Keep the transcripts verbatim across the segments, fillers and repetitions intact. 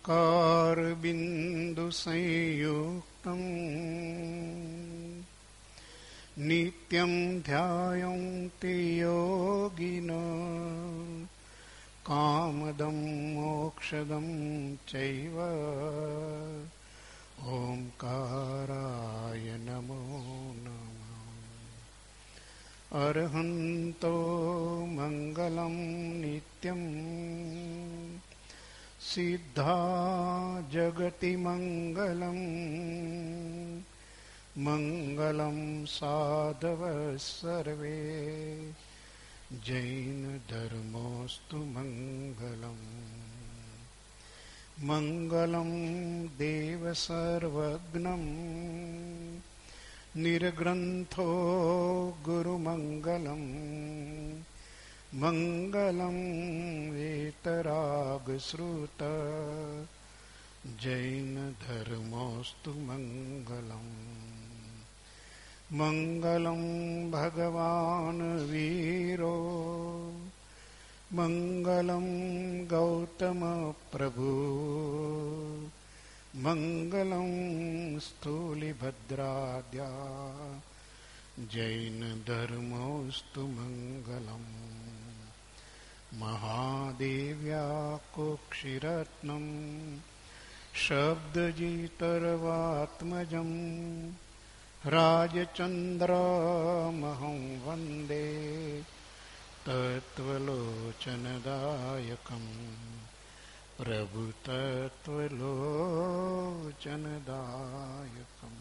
कारबिंदु संयुक्तं नित्यं ध्यायन्ति योगिनः कामदं मोक्षदं चैव ओंकाराय नमो नमः। अर्हन्तो मंगलं नित्यं सिद्धा जगति मंगलं मंगलं साधव सर्वे जैन धर्मोस्तु मंगलम्। मंगलं देव सर्वज्ञं निर्ग्रंथो गुरुमंगलं मंगलं वेतरागश्रुत जैन धर्मोस्तु मंगलम्। मंगलं भगवान् वीरो मंगलं गौतम प्रभु मंगलं स्थूलिभद्राद्या जैन धर्मोस्तु मंगलम्। महादेव्या कोक्षिरत्नं शब्दजितर्वात्मजं राजचन्द्रमहं वन्दे तत्त्वलोचनदायकं प्रभु तत्त्वलोचनदायकम्।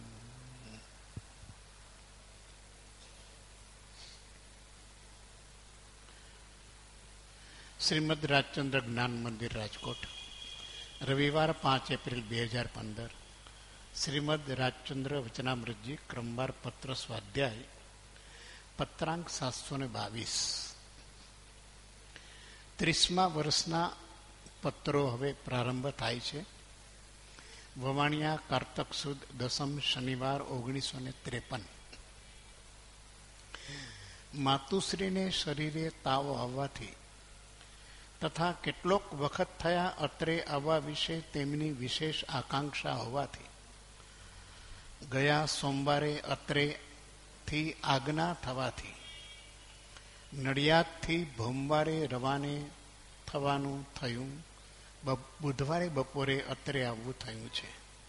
શ્રીમદ રાજચંદ્ર જ્ઞાન મંદિર રાજકોટ, રવિવાર પાંચ એપ્રિલ બે હજાર પંદર. શ્રીમદ રાજચંદ્ર વચનામૃતજી ક્રમવાર પત્ર સ્વાધ્યાય પત્રાંક સાતસો ને બાવીસ. ત્રીસમા વર્ષના પત્રો હવે પ્રારંભ થાય છે. વવાણિયા કારતક સુદ દસમ શનિવાર ઓગણીસો ને ત્રેપન. માતુશ્રીને શરીરે તાવ આવવાથી તથા કેટલોક વખત થયા અત્રે આવવા વિશે તેમની વિશેષ આકાંક્ષા હોવાથી ગયા સોમવારે અત્રેથી આજ્ઞા થવાથી નડિયાદથી ભોમવારે રવાને થવાનું થયું. બુધવારે બપોરે અત્રે આવવું થયું છે.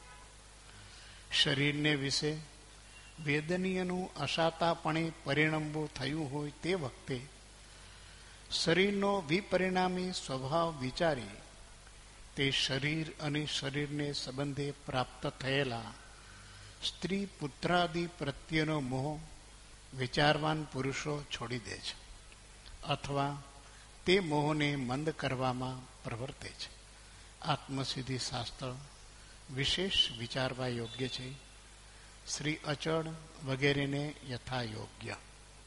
શરીરને વિશે વેદનીયનું અસાતાપણે પરિણમવું થયું હોય તે વખતે શરીરનો વિપરિણામી સ્વભાવ વિચારી તે શરીર અને શરીરને સંબંધે પ્રાપ્ત થયેલા સ્ત્રી પુત્રાદિ પ્રત્યેનો મોહ વિચારવાન પુરુષો છોડી દે છે અથવા તે મોહને મંદ કરવામાં પ્રવર્તે છે. આત્મસિદ્ધિ શાસ્ત્ર વિશેષ વિચારવા યોગ્ય છે. શ્રી અચળ વગેરેને યથા યોગ્ય.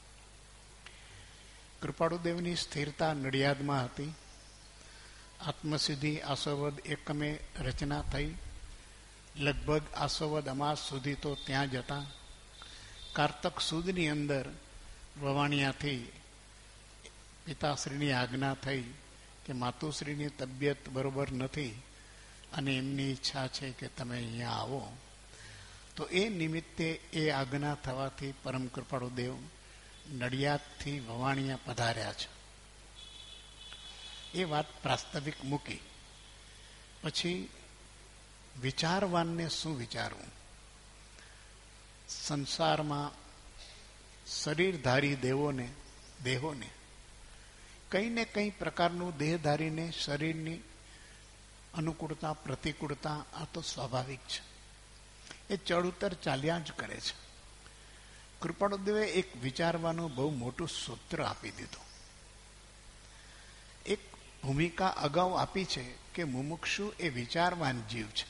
કૃપાળુદેવની સ્થિરતા નડિયાદમાં હતી. આત્મસિદ્ધિ આસોવદ એકમે રચના થઈ. લગભગ આસોવદ અમાસ સુધી તો ત્યાં જ હતા. કારતક સુદની અંદર વવાણિયાથી પિતાશ્રીની આજ્ઞા થઈ કે માતુશ્રીની તબિયત બરોબર નથી અને એમની ઈચ્છા છે કે તમે અહીંયા આવો. તો એ નિમિત્તે એ આજ્ઞા થવાથી પરમ કૃપાળુદેવ નડિયાદથી વવાણિયા પધાર્યા છે. એ વાત પ્રાસ્તવિક મૂકી પછી વિચારવાનને શું વિચારવું? સંસારમાં શરીરધારી દેવોને દેહોને કંઈ ને કંઈ પ્રકારનું દેહધારીને શરીરની અનુકૂળતા પ્રતિકૂળતા આ તો સ્વાભાવિક છે. એ ચડ ઉતર ચાલ્યા જ કરે છે. કૃપાળુદેવે એક વિચારવાનું બહુ મોટું સૂત્ર આપી દીધું. એક ભૂમિકા અગાઉ આપી છે કે મુમુક્ષુ એ વિચારવાન જીવ છે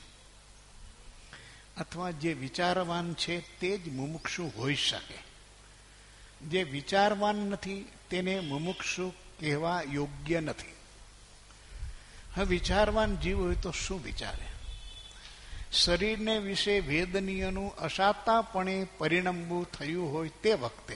અથવા જે વિચારવાન છે તે જ મુમુક્ષુ હોઈ શકે. જે વિચારવાન નથી તેને મુમુક્ષુ કહેવા યોગ્ય નથી. હવે વિચારવાન જીવ હોય તો શું વિચારે? શરીરને વિશે વેદનીયનું અસાતાપણે પરિણમવું થયું હોય તે વખતે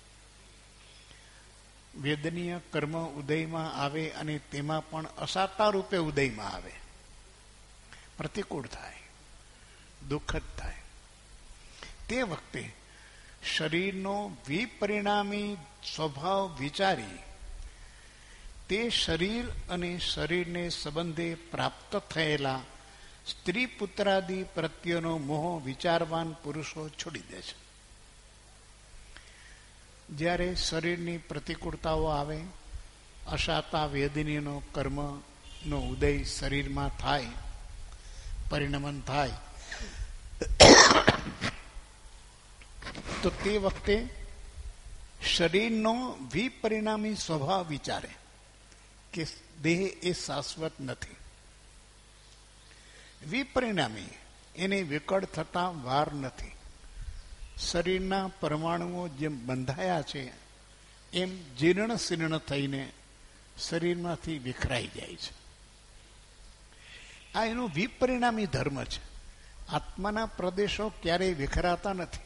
વેદનીય કર્મ ઉદયમાં આવે અને તેમાં પણ અસાતા રૂપે ઉદયમાં આવે પ્રતિકૂળ થાય, દુઃખદ થાય. તે વખતે શરીરનો વિપરિણામી સ્વભાવ વિચારી તે શરીર અને શરીરને સંબંધે પ્રાપ્ત થયેલા સ્ત્રી પુત્રાદિ પ્રત્યેનો મોહ વિચારવાન પુરુષો છોડી દે છે. જ્યારે શરીરની પ્રતિકૂળતાઓ આવે, અશાતા વેદનીનો કર્મનો ઉદય શરીરમાં થાય, પરિણમન થાય, તો તે વખતે શરીરનો વિપરિણામી સ્વભાવ વિચારે કે દેહ એ શાશ્વત નથી. વિપરિણામી એને વિકળ થતા વાર નથી. શરીરના પરમાણુઓ જેમ બંધાયા છે એમ જીર્ણ શીર્ણ થઈને શરીરમાંથી વિખરાઈ જાય છે. આ એનો વિપરિણામી ધર્મ છે. આત્માના પ્રદેશો ક્યારેય વિખરાતા નથી,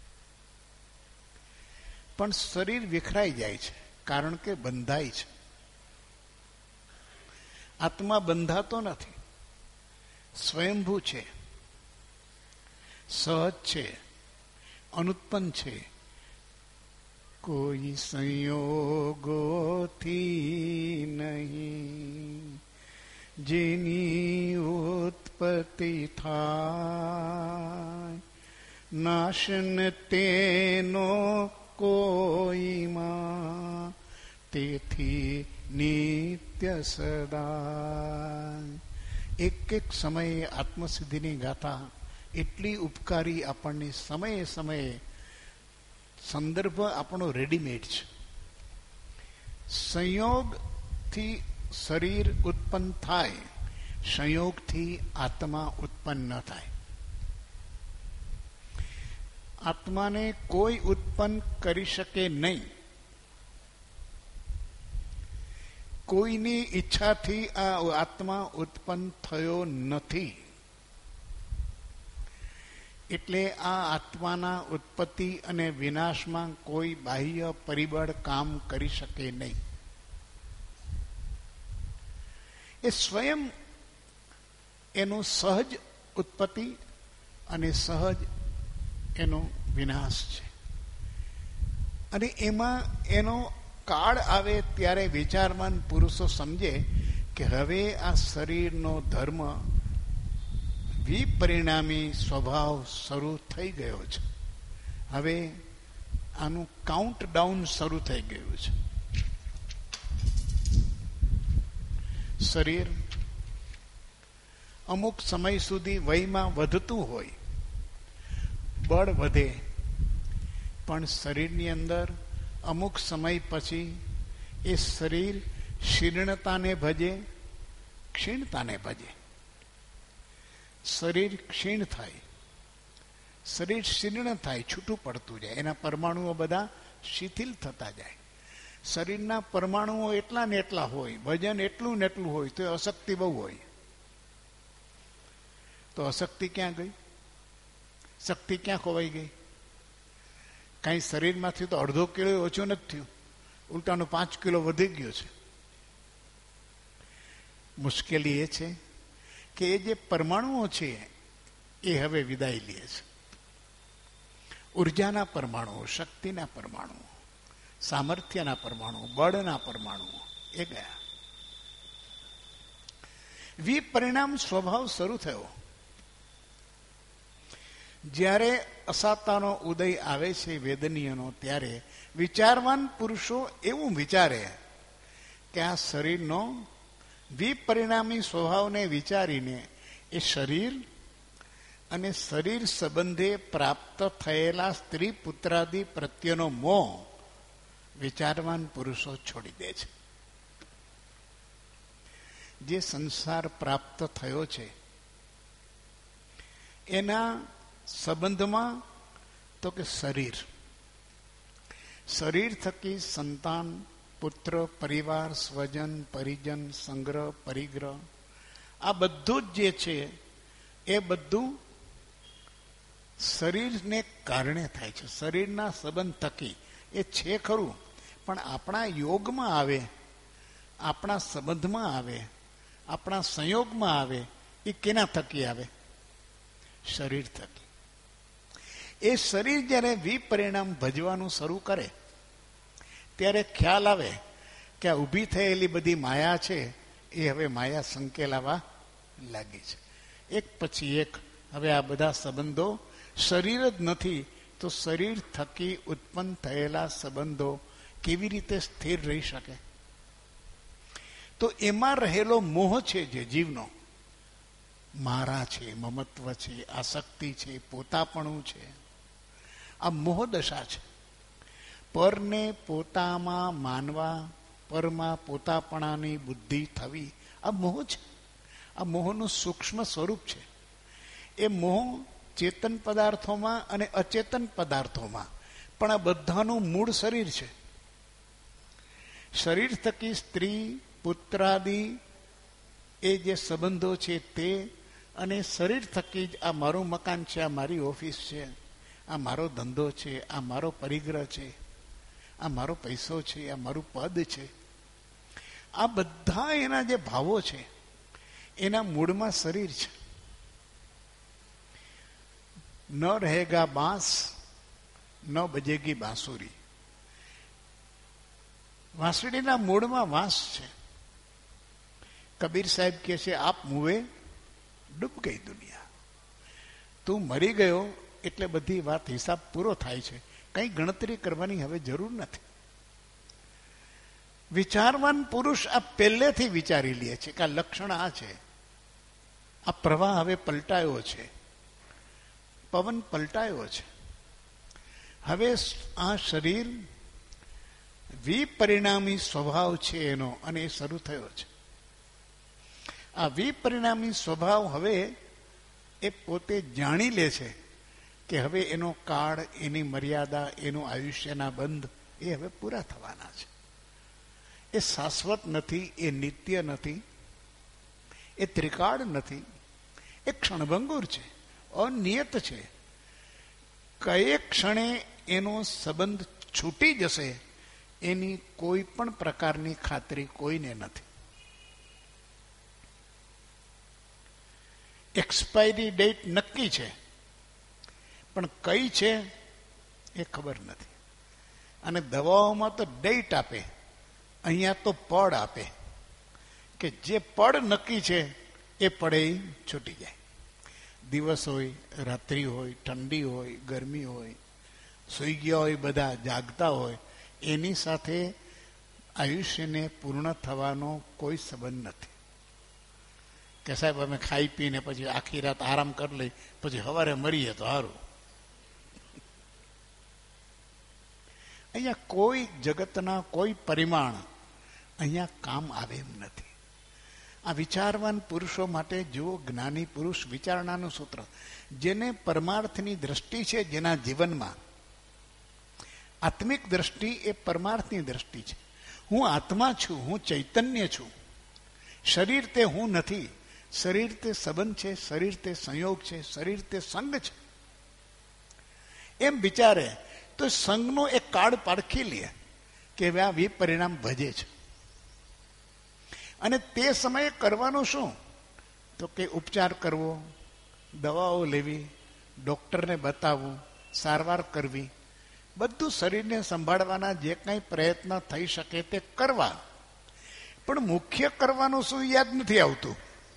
પણ શરીર વિખરાઈ જાય છે કારણ કે બંધાય છે. આત્મા બંધાતો નથી, સ્વયંભૂ છે, સહજ છે, અનુત્પન્ન છે. કોઈ સંયોગોથી નહીં જેની ઉત્પત્તિ થાય, નાશન તેનો કોઈમાં તેથી નિત્ય સદા. એક એક સમયે આત્મસિદ્ધિની ગાથા એટલી ઉપકારી, આપણને સમયે સમયે સંદર્ભ આપણો રેડીમેડ છે. સંયોગથી શરીર ઉત્પન્ન થાય, સંયોગથી આત્મા ઉત્પન્ન ન થાય. આત્માને કોઈ ઉત્પન્ન કરી શકે નહીં. કોઈની ઈચ્છાથી આ આત્મા ઉત્પન્ન થયો નથી. એટલે આ આત્માના ઉત્પત્તિ અને વિનાશમાં કોઈ બાહ્ય પરિબળ કામ કરી શકે નહીં. એ સ્વયં એનું સહજ ઉત્પત્તિ અને સહજ એનો વિનાશ છે. અને એમાં એનો કાળ આવે ત્યારે વિચારવાન પુરુષો સમજે કે હવે આ શરીરનો ધર્મ વિપરિણામી સ્વભાવ શરૂ થઈ ગયો છે. હવે આનું કાઉન્ટ ડાઉન શરૂ થઈ ગયું છે. શરીર અમુક સમય સુધી વયમાં વધતું હોય, બળ વધે, પણ શરીરની અંદર અમુક સમય પછી એ શરીર શીર્ણતાને ભજે, ક્ષીણતાને ભજે. શરીર ક્ષીણ થાય, શરીર શીર્ણ થાય, છૂટું પડતું જાય, એના પરમાણુઓ બધા શિથિલ થતા જાય. શરીરના પરમાણુઓ એટલા ને એટલા હોય, વજન એટલું ને એટલું હોય, તો અશક્તિ બહુ હોય. તો અશક્તિ ક્યાં ગઈ? શક્તિ ક્યાં ખોવાઈ ગઈ? કાંઈ શરીરમાંથી તો અડધો કિલો ઓછો નથી થયું, ઉલટાનું પાંચ કિલો વધી ગયો છે. મુશ્કેલી એ છે કે એ જે પરમાણુઓ છે એ હવે વિદાય લે છે. ઉર્જાના પરમાણુઓ, શક્તિના પરમાણુઓ, સામર્થ્યના પરમાણુઓ, બળના પરમાણુઓ એ ગયા. વિપરિણામ સ્વભાવ શરૂ થયો. જ્યારે અસાતાનો ઉદય આવે છે વેદનીયનો, ત્યારે વિચારવાન પુરુષો એવું વિચારે કે આ શરીરનો વિપરિણામી સ્વભાવને વિચારીને એ શરીર અને શરીર સંબંધે પ્રાપ્ત થયેલા સ્ત્રી પુત્રાદિ પ્રત્યેનો મોહ વિચારવાન પુરુષો છોડી દે છે. જે સંસાર પ્રાપ્ત થયો છે એના સંબંધમાં તો કે શરીર શરીર થકી સંતાન, પુત્ર, પરિવાર, સ્વજન, પરિજન, સંગ્રહ, પરિગ્રહ, આ બધું જ જે છે એ બધું શરીરને કારણે થાય છે. શરીરના સંબંધ થકી એ છે ખરું, પણ આપણા યોગમાં આવે, આપણા સંબંધમાં આવે, આપણા સંયોગમાં આવે એ કેના થકી આવે? શરીર થકી. એ શરીર જ્યારે વિપરિણામ ભજવાનું શરૂ કરે ત્યારે ખ્યાલ આવે કે આ ઊભી થયેલી બધી માયા છે એ હવે માયા સંકેલાવા લાગી છે. એક પછી એક હવે આ બધા સંબંધો શરીર જ નથી તો શરીર થકી ઉત્પન્ન થયેલા સંબંધો કેવી રીતે સ્થિર રહી શકે? તો એમાં રહેલો મોહ છે જે જીવનો, મારા છે, મમત્વ છે, આસક્તિ છે, પોતાપણું છે, આ મોહ દશા છે. પરને પોતામાં માનવા, પરમાં પોતાપણાની બુદ્ધિ થવી, આ મોહ છે. આ મોહનું સૂક્ષ્મ સ્વરૂપ છે. એ મોહ ચેતન પદાર્થોમાં અને અચેતન પદાર્થોમાં, પણ આ બધાનું મૂળ શરીર છે. શરીર થકી સ્ત્રી, પુત્રાદિ એ જે સંબંધો છે તે, અને શરીર થકી જ આ મારું મકાન છે, આ મારી ઓફિસ છે, આ મારો ધંધો છે, આ મારો પરિગ્રહ છે, આ મારો પૈસો છે, આ મારું પદ છે, આ બધા એના જે ભાવો છે એના મૂળમાં શરીર છે. ન રહેગા બાંસ ન બજેગી બાંસુરી. વાંસળીના મૂળમાં વાંસ છે. કબીર સાહેબ કહે છે, આપ મુવે ડૂબ ગઈ દુનિયા. તું મરી ગયો એટલે બધી વાત હિસાબ પૂરો થાય છે. કઈ ગણતરી કરવાની હવે જરૂર નથી. વિચારવાન પુરુષ આ પહેલેથી વિચારી લે છે કે આ લક્ષણ આ છે, આ પ્રવાહ હવે પલટાયો છે, પવન પલટાયો છે. હવે આ શરીર વિપરિણામી સ્વભાવ છે એનો, અને એ શરૂ થયો છે. આ વિપરિણામી સ્વભાવ હવે એ પોતે જાણી લે છે કે હવે એનો કાળ, એની મર્યાદા, એનું આયુષ્યના બંધ એ હવે પૂરા થવાના છે. એ શાશ્વત નથી, એ નિત્ય નથી, એ ત્રિકાળ નથી, એ ક્ષણભંગુર છે, અનિયત છે. કયે ક્ષણે એનો સંબંધ છૂટી જશે એની કોઈ પણ પ્રકારની ખાતરી કોઈને નથી. એક્સપાયરી ડેટ નક્કી છે, પણ કઈ છે એ ખબર નથી. અને દવાઓમાં તો ડેટ આપે, અહીંયા તો પડ આપે કે જે પડ નક્કી છે એ પડે છૂટી જાય. દિવસ હોય, રાત્રિ હોય, ઠંડી હોય, ગરમી હોય, સૂઈ ગયા હોય બધા, જાગતા હોય, એની સાથે આયુષ્યને પૂર્ણ થવાનો કોઈ સંબંધ નથી. કે સાહેબ અમે ખાઈ પીને પછી આખી રાત આરામ કરી લઈ, પછી સવારે મરીએ તો સારું. અહીંયા કોઈ જગતના કોઈ પરિમાણ અહીંયા કામ આવે એમ નથી. આ વિચારવાન પુરુષો માટે જુઓ, જ્ઞાની પુરુષ વિચારણાનું સૂત્ર, જેને પરમાર્થની દ્રષ્ટિ છે, જેના જીવનમાં આત્મિક દ્રષ્ટિ એ પરમાર્થની દ્રષ્ટિ છે. હું આત્મા છું, હું ચૈતન્ય છું, શરીર તે હું નથી, શરીર તે સંબંધ છે, શરીર તે સંયોગ છે, શરીર તે સંગ છે, એમ વિચારે તો સંઘનો એક કાર્ડ પારખી લે કે હવે આ વિપરિણામ ભજે છે. અને તે સમયે કરવાનું શું? તો કે ઉપચાર કરવો, દવાઓ લેવી, ડોક્ટરને બતાવવું, સારવાર કરવી, બધું શરીરને સંભાળવાના જે કંઈ પ્રયત્ન થઈ શકે તે કરવા. પણ મુખ્ય કરવાનું શું યાદ નથી આવતું.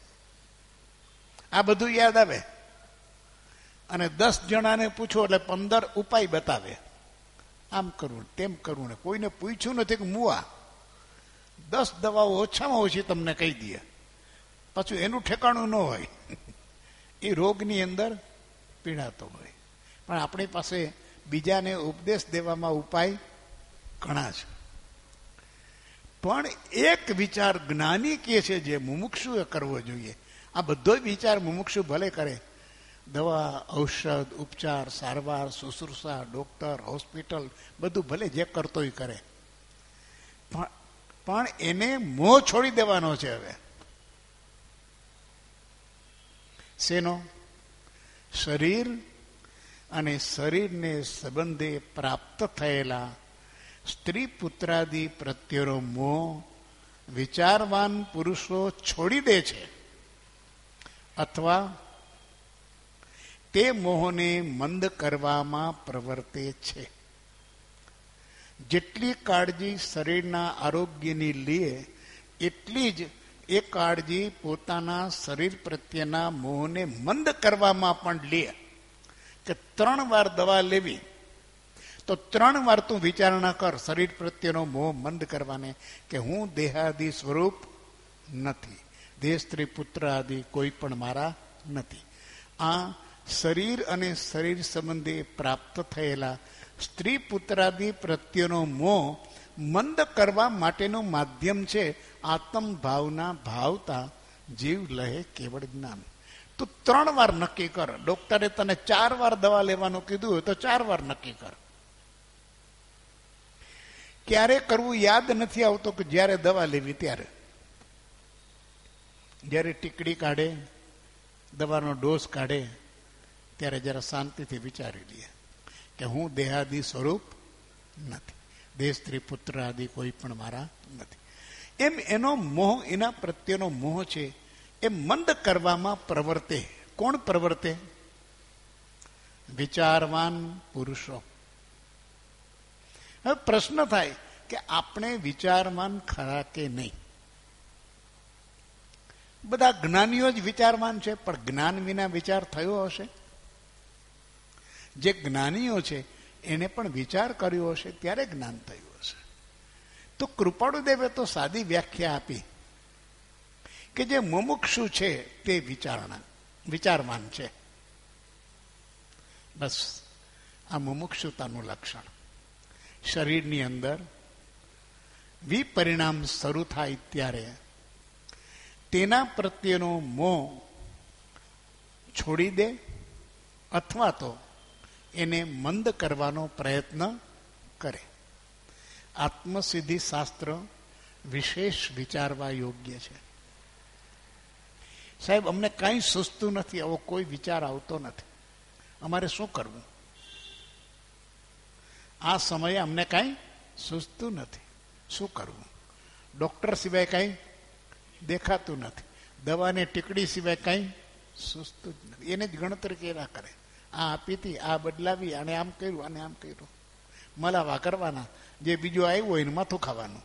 આ બધું યાદ આવે અને દસ જણાને પૂછો એટલે પંદર ઉપાય બતાવે, આમ કરવું, તેમ કરવું. ને કોઈને પૂછ્યું નથી કે મુવા દસ દવાઓ ઓછામાં ઓછી તમને કહી દે, પાછું એનું ઠેકાણું ન હોય, એ રોગની અંદર પીડાતો હોય. પણ આપણી પાસે બીજાને ઉપદેશ દેવામાં ઉપાય ઘણા છે. પણ એક વિચાર જ્ઞાની કે છે જે મુમુક્ષુએ કરવો જોઈએ. આ બધો વિચાર મુમુક્ષુ ભલે કરે, દવા, ઔષધ, ઉપચાર, સારવાર, શુશ્રૂષા, ડોક્ટર, હોસ્પિટલ, બધું ભલે જે કરતોય કરે, પણ પણ એને મોહ છોડી દેવાનો છે. હવે શેનો? શરીર અને શરીરને સંબંધે પ્રાપ્ત થયેલા સ્ત્રી પુત્રાદિ પ્રત્યેનો મોહ વિચારવાન પુરુષો છોડી દે છે. અથવા તે મોહને મંદ કરવામાં પ્રવર્તે છે. જેટલી કાળજી શરીરના આરોગ્યની લે એટલી જ એ કાળજી પોતાના શરીર પ્રત્યેના મોહને મંદ કરવામાં પણ લે. કે ત્રણ વાર દવા લેવી તો ત્રણ વાર તું વિચારણા કર શરીર પ્રત્યેનો મોહ મંદ કરવાને, કે હું દેહાદિ સ્વરૂપ નથી, દેહ સ્ત્રી પુત્ર આદિ કોઈ પણ મારા નથી. આ શરીર અને શરીર સંબંધે પ્રાપ્ત થયેલા સ્ત્રી પુત્રાદિ પ્રત્યેનો મોહ મંદ કરવા માટેનું માધ્યમ છે આત્મ ભાવના ભાવતા જીવ લહે કેવળ જ્ઞાન. તું ત્રણ વાર નક્કી કર. ડોક્ટરે તને ચાર વાર દવા લેવાનું કીધું હોય તો ચાર વાર નક્કી કર. ક્યારે કરવું યાદ નથી આવતો કે જ્યારે દવા લેવી ત્યારે. જ્યારે ટીકડી કાઢે, દવાનો ડોઝ કાઢે, ત્યારે જરા શાંતિથી વિચારી લઈએ કે હું દેહાદિ સ્વરૂપ નથી, દેહ સ્ત્રી પુત્ર આદિ કોઈ પણ મારા નથી. એમ એનો મોહ, એના પ્રત્યેનો મોહ છે એ મંદ કરવામાં પ્રવર્તે. કોણ પ્રવર્તે? વિચારવાન પુરુષો. હવે પ્રશ્ન થાય કે આપણે વિચારવાન ખરા કે નહીં? બધા જ્ઞાનીઓ જ વિચારવાન છે, પણ જ્ઞાન વિના વિચાર થયો હશે? જે જ્ઞાનીઓ છે એને પણ વિચાર કર્યો હશે ત્યારે જ્ઞાન થયું હશે. તો કૃપાળુદેવે તો સાદી વ્યાખ્યા આપી કે જે મુમુક્ષુ છે તે વિચારણા વિચારવાન છે. બસ આ મુમુક્ષુતાનું લક્ષણ. શરીરની અંદર વિપરિણામ શરૂ થાય ત્યારે તેના પ્રત્યેનો મોહ છોડી દે અથવા તો એને મંદ કરવાનો પ્રયત્ન કરે. આત્મસિદ્ધિ શાસ્ત્ર વિશેષ વિચારવા યોગ્ય છે. સાહેબ, અમને કાંઈ સૂઝતું નથી, આવો કોઈ વિચાર આવતો નથી, અમારે શું કરવું? આ સમયે અમને કાંઈ સૂઝતું નથી, શું કરવું? ડોક્ટર સિવાય કાંઈ દેખાતું નથી, દવાને ટીકડી સિવાય કાંઈ સૂઝતું જ નથી. એને જ ગણતરી કર્યા કરે. આ આપી હતી, આ બદલાવી, આને આમ કર્યું, આને આમ કર્યું, મલાવા કરવાના, જે બીજું આવ્યું હોય એને માથું ખાવાનું.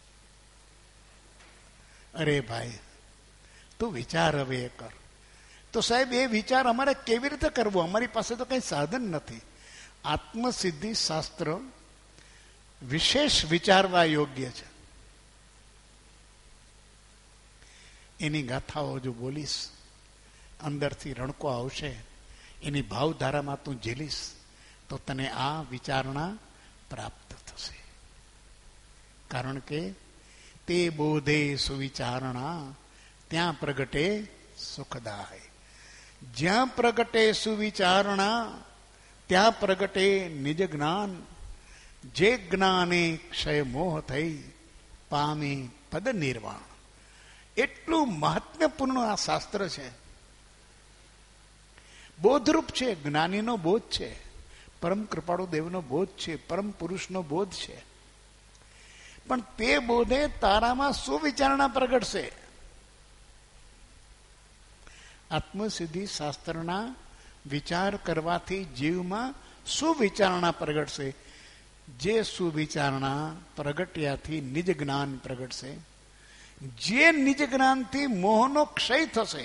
અરે ભાઈ, તું વિચાર હવે એ કર. તો સાહેબ, એ વિચાર અમારે કેવી રીતે કરવો? અમારી પાસે તો કઈ સાધન નથી. આત્મસિદ્ધિ શાસ્ત્ર વિશેષ વિચારવા યોગ્ય છે. એની ગાથાઓ જો બોલીશ, અંદરથી રણકો આવશે, એની ભાવધારામાં તું ઝીલીશ તો તને આ વિચારણા પ્રાપ્ત થશે. કારણ કે તે બોધે સુવિચારણા ત્યાં પ્રગટે સુખદાય. જ્યાં પ્રગટે સુવિચારણા ત્યાં પ્રગટે નિજ જ્ઞાન. જે જ્ઞાને ક્ષય મોહ થઈ પામે પદ નિર્વાણ. એટલું મહાત્મ્યપૂર્ણ આ શાસ્ત્ર છે. બોધરૂપ છે, જ્ઞાનીનો બોધ છે, પરમ કૃપાળુ દેવનો બોધ છે, પરમ પુરુષનો બોધ છે. પણ તે બોધે તારામાં શું વિચારણા પ્રગટશે? આત્મસિદ્ધિ શાસ્ત્રના વિચાર કરવાથી જીવમાં શું વિચારણા પ્રગટશે? જે સુવિચારણા પ્રગટ્યાથી નિજ જ્ઞાન પ્રગટશે. જે નિજ જ્ઞાનથી મોહનો ક્ષય થશે.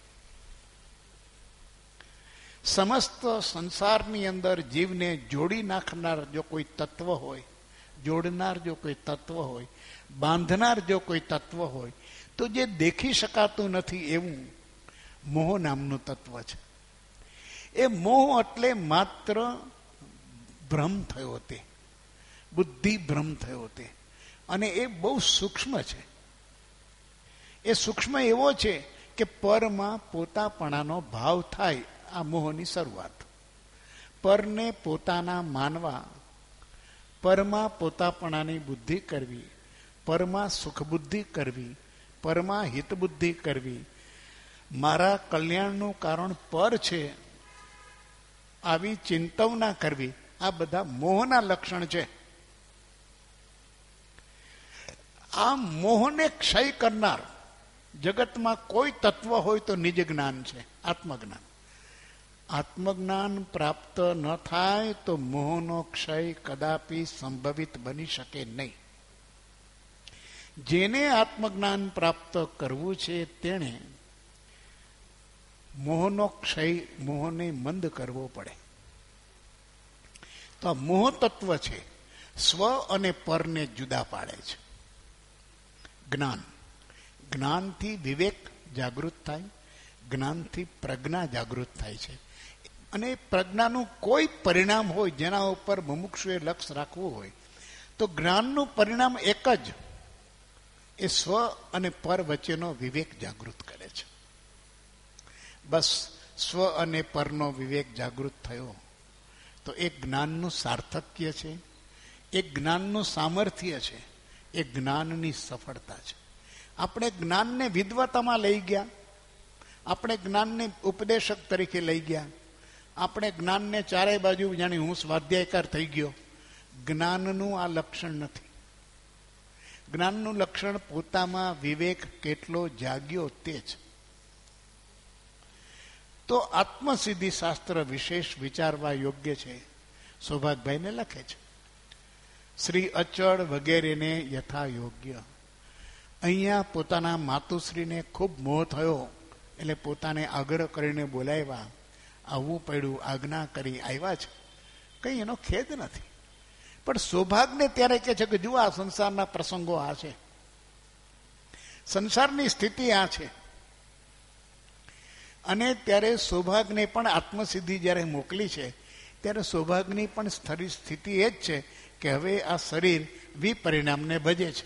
સમસ્ત સંસારની અંદર જીવને જોડી નાખનાર જો કોઈ તત્વ હોય, જોડનાર જો કોઈ તત્વ હોય, બાંધનાર જો કોઈ તત્વ હોય, તો જે દેખી શકાતું નથી એવું મોહ નામનું તત્વ છે. એ મોહ એટલે માત્ર ભ્રમ થયો તે, બુદ્ધિ ભ્રમ થયો તે, અને એ બહુ સૂક્ષ્મ છે. એ સૂક્ષ્મ એવો છે કે પરમાં પોતાપણાનો ભાવ થાય. આ મોહની શરૂઆત. પરને પોતાના માનવા, પરમાં પોતાપણાની બુદ્ધિ કરવી, પરમાં સુખ બુદ્ધિ કરવી, પરમાં હિત બુદ્ધિ કરવી, મારા કલ્યાણનું કારણ પર છે આવી ચિંતવના કરવી, આ બધા મોહના લક્ષણ છે. આ મોહને ક્ષય કરનાર જગતમાં કોઈ તત્વ હોય તો નિજ જ્ઞાન છે, આત્મજ્ઞાન. આત્મજ્ઞાન પ્રાપ્ત ન થાય તો મોહનો ક્ષય કદાપી સંભવિત બની શકે નહીં. જેને આત્મજ્ઞાન પ્રાપ્ત કરવું છે તેણે મોહનો ક્ષય, મોહને મંદ કરવો પડે. તો આ મોહ તત્વ છે, સ્વ અને પરને જુદા પાડે છે. જ્ઞાન, જ્ઞાનથી વિવેક જાગૃત થાય, જ્ઞાનથી પ્રજ્ઞા જાગૃત થાય છે. અને પ્રજ્ઞાનું કોઈ પરિણામ હોય જેના ઉપર મુમુક્ષુએ લક્ષ્ય રાખવું હોય તો જ્ઞાનનું પરિણામ એક જ, એ સ્વ અને પર વચ્ચેનો વિવેક જાગૃત કરે છે. બસ સ્વ અને પરનો વિવેક જાગૃત થયો તો એ જ્ઞાનનું સાર્થક્ય છે, એ જ્ઞાનનું સામર્થ્ય છે, એ જ્ઞાનની સફળતા છે. આપણે જ્ઞાનને વિદ્વતામાં લઈ ગયા, આપણે જ્ઞાનને ઉપદેશક તરીકે લઈ ગયા, આપણે જ્ઞાનને ચારે બાજુ જાણે હું સ્વાધ્યાયકાર થઈ ગયો. જ્ઞાનનું આ લક્ષણ નથી. જ્ઞાનનું લક્ષણ પોતામાં વિવેક કેટલો જાગ્યો તે જ. તો આત્મસિદ્ધિ શાસ્ત્ર વિશેષ વિચારવા યોગ્ય છે. સૌભાગભાઈને લખે છે, શ્રી અચળ વગેરેને યથા યોગ્ય. અહીંયા પોતાના માતુશ્રીને ખૂબ મોહ થયો એટલે પોતાને આગળ કરીને બોલાવ્યા, આવવું પડ્યું, આજ્ઞા કરી આવ્યા છે, કંઈ એનો ખેદ નથી. પણ સૌભાગ્યને ત્યારે કહે છે કે જુઓ આ સંસારના પ્રસંગો આ છે, સંસારની સ્થિતિ આ છે. અને ત્યારે સૌભાગ્યને પણ આત્મસિદ્ધિ જ્યારે મોકલી છે ત્યારે સૌભાગ્યની પણ સ્થિતિ એ જ છે કે હવે આ શરીર વિપરિણામને ભજે છે.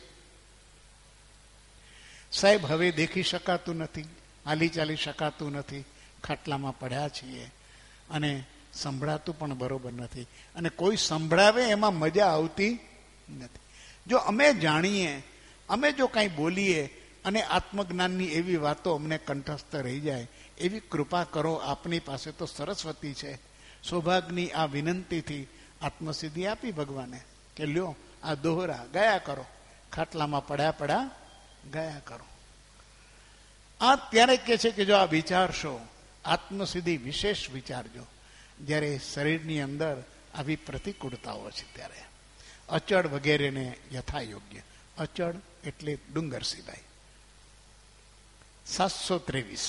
સાહેબ હવે દેખી શકાતું નથી, હાલી ચાલી શકાતું નથી, ખાટલામાં પડ્યા છીએ અને સંભળાતું પણ બરોબર નથી, અને કોઈ સંભળાવે એમાં મજા આવતી નથી. જો અમે જાણીએ, અમે જો કાંઈ બોલીએ અને આત્મજ્ઞાનની એવી વાતો અમને કંઠસ્થ રહી જાય, એવી કૃપા કરો. આપની પાસે તો સરસ્વતી છે. સૌભાગ્યની આ વિનંતીથી આત્મસિદ્ધિ આપી ભગવાને કે લ્યો આ દોહરા ગયા કરો, ખાટલામાં પડ્યા પડ્યા ગયા કરો. આ ત્યારે કહે છે કે જો આ વિચારશો, આત્મસિદ્ધિ વિશેષ વિચારજો જ્યારે શરીરની અંદર આવી પ્રતિકૂળતાઓ છે ત્યારે. અચળ વગેરેને યથા યોગ્ય. અચળ એટલે ડુંગર સિવાય. સાતસો ત્રેવીસ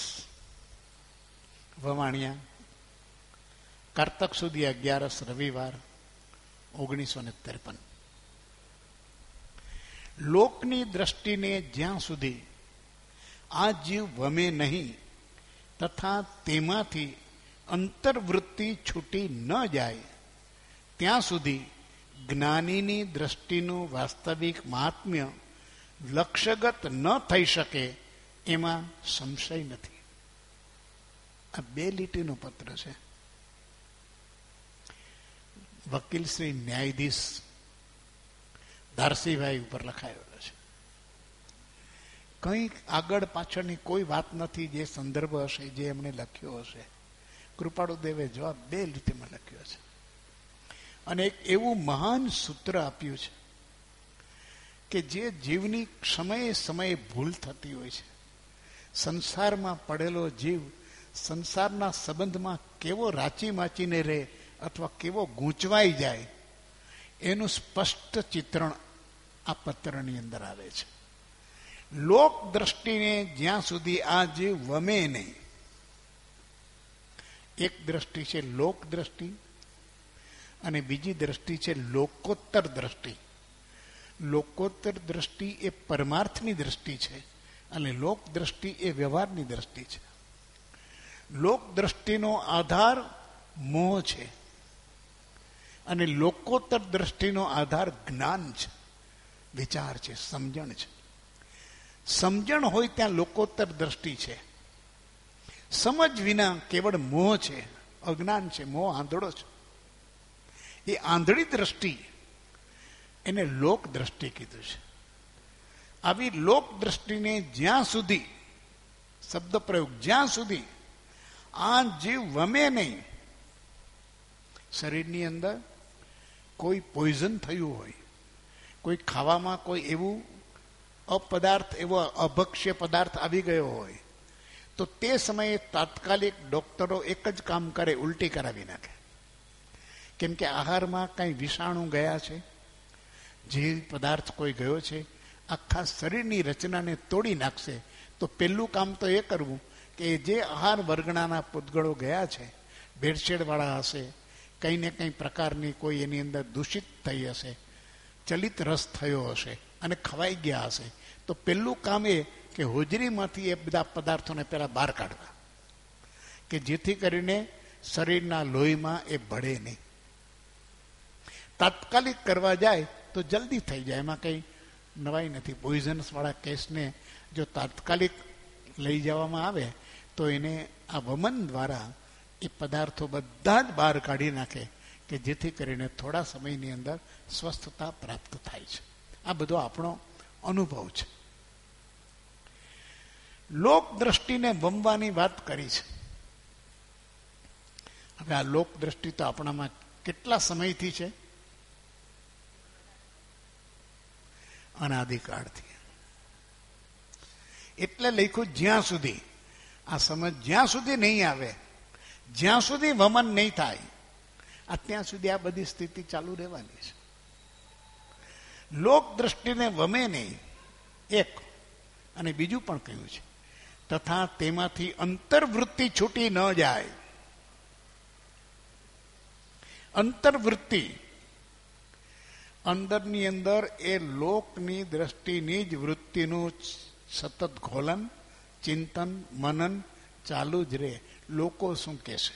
વવાણિયા, કારતક સુધી અગિયારસ રવિવાર ઓગણીસો ને ત્રેપન. લોકની દ્રષ્ટિને જ્યાં સુધી આ જીવ વમે નહીં તથા તેમાંથી અંતર્વૃત્તિ છૂટી ન જાય ત્યાં સુધી જ્ઞાનીની દ્રષ્ટિનું વાસ્તવિક મહાત્મ્ય લક્ષ્યગત ન થઈ શકે એમાં સંશય નથી. આ બે લીટીનો પત્ર છે. વકીલ શ્રી ન્યાયાધીશ ધારસીભાઈ ઉપર લખાયેલો છે. કંઈક આગળ પાછળની કોઈ વાત નથી. જે સંદર્ભ હશે, જે એમણે લખ્યો હશે, કૃપાળુદેવે જવાબ બે લીટીમાં લખ્યો છે. અને એક એવું મહાન સૂત્ર આપ્યું છે કે જે જીવની સમયે સમયે ભૂલ થતી હોય છે. સંસારમાં પડેલો જીવ સંસારના સંબંધમાં કેવો રાચી માચીને રહે અથવા કેવો ગૂંચવાઈ જાય એનું સ્પષ્ટ ચિત્રણ આ પત્રની અંદર આવે છે. લોક દ્રષ્ટિને જ્યાં સુધી આ જીવ વમે નહીં. એક દ્રષ્ટિ છે લોક દ્રષ્ટિ અને બીજી દ્રષ્ટિ છે લોકોત્તર દ્રષ્ટિ. લોકોત્તર દ્રષ્ટિ એ પરમાર્થની દ્રષ્ટિ છે અને લોક દ્રષ્ટિ એ વ્યવહારની દ્રષ્ટિ છે. લોક દ્રષ્ટિનો આધાર મોહ છે અને લોકોત્તર દ્રષ્ટિનો આધાર જ્ઞાન છે, વિચાર છે, સમજણ છે. સમજણ હોય ત્યાં લોકોત્તર દ્રષ્ટિ છે. સમજ વિના કેવળ મોહ છે, અજ્ઞાન છે, મોહ આંધળો છે. એ આંધળી દ્રષ્ટિ એને લોક દ્રષ્ટિ કીધું છે. આવી લોક દ્રષ્ટિને જ્યાં સુધી, શબ્દ પ્રયોગ જ્યાં સુધી આ જીવ વમે નહીં, શરીરની અંદર કોઈ પોઈઝન થયું હોય, કોઈ ખાવામાં કોઈ એવું અપદાર્થ એવો અભક્ષ્ય પદાર્થ આવી ગયો હોય તો તે સમયે તાત્કાલિક ડોક્ટરો એક જ કામ કરે, ઉલટી કરાવી નાખે. કેમ કે આહારમાં કંઈ વિષાણુ ગયા છે, જે પદાર્થ કોઈ ગયો છે આખા શરીરની રચનાને તોડી નાખશે. તો પહેલું કામ તો એ કરવું કે જે આહાર વર્ગણાના પૂતગળો ગયા છે, ભેળસેળવાળા હશે, કંઈ ને કંઈ પ્રકારની કોઈ એની અંદર દૂષિત થઈ હશે, ચલિત રસ થયો હશે અને ખવાઈ ગયા હશે, તો પહેલું કામ એ કે હોજરીમાંથી એ બધા પદાર્થોને પહેલાં બહાર કાઢવા, કે જેથી કરીને શરીરના લોહીમાં એ ભળે નહીં. તાત્કાલિક કરવા જાય તો જલ્દી થઈ જાય, એમાં કંઈ નવાઈ નથી. પોઈઝન્સવાળા કેસને જો તાત્કાલિક લઈ જવામાં આવે તો એને આ વમન દ્વારા એ પદાર્થો બધા જ બહાર કાઢી નાખે, કે જેથી કરીને થોડા સમયની અંદર સ્વસ્થતા પ્રાપ્ત થાય છે. આ બધો આપણો અનુભવ છે. લોક દ્રષ્ટિને વમવાની વાત કરી છે. હવે આ લોક દ્રષ્ટિ તો આપણામાં કેટલા સમયથી છે? અનાદિકાળથી. એટલે લખ્યું જ્યાં સુધી આ સમજ જ્યાં સુધી નહીં આવે, જ્યાં સુધી વમન નહીં થાય, આ ત્યાં સુધી આ બધી સ્થિતિ ચાલુ રહેવાની છે. લોક દ્રષ્ટિને વમે નહીં, એક. અને બીજું પણ કહ્યું છે, તથા તેમાંથી અંતર્વૃત્તિ છૂટી ન જાય. અંતર્વૃત્તિ અંદરની અંદર એ લોકની દ્રષ્ટિની જ વૃત્તિનું સતત ઘોલન, ચિંતન, મનન ચાલુ જ રહે. લોકો શું કહેશે,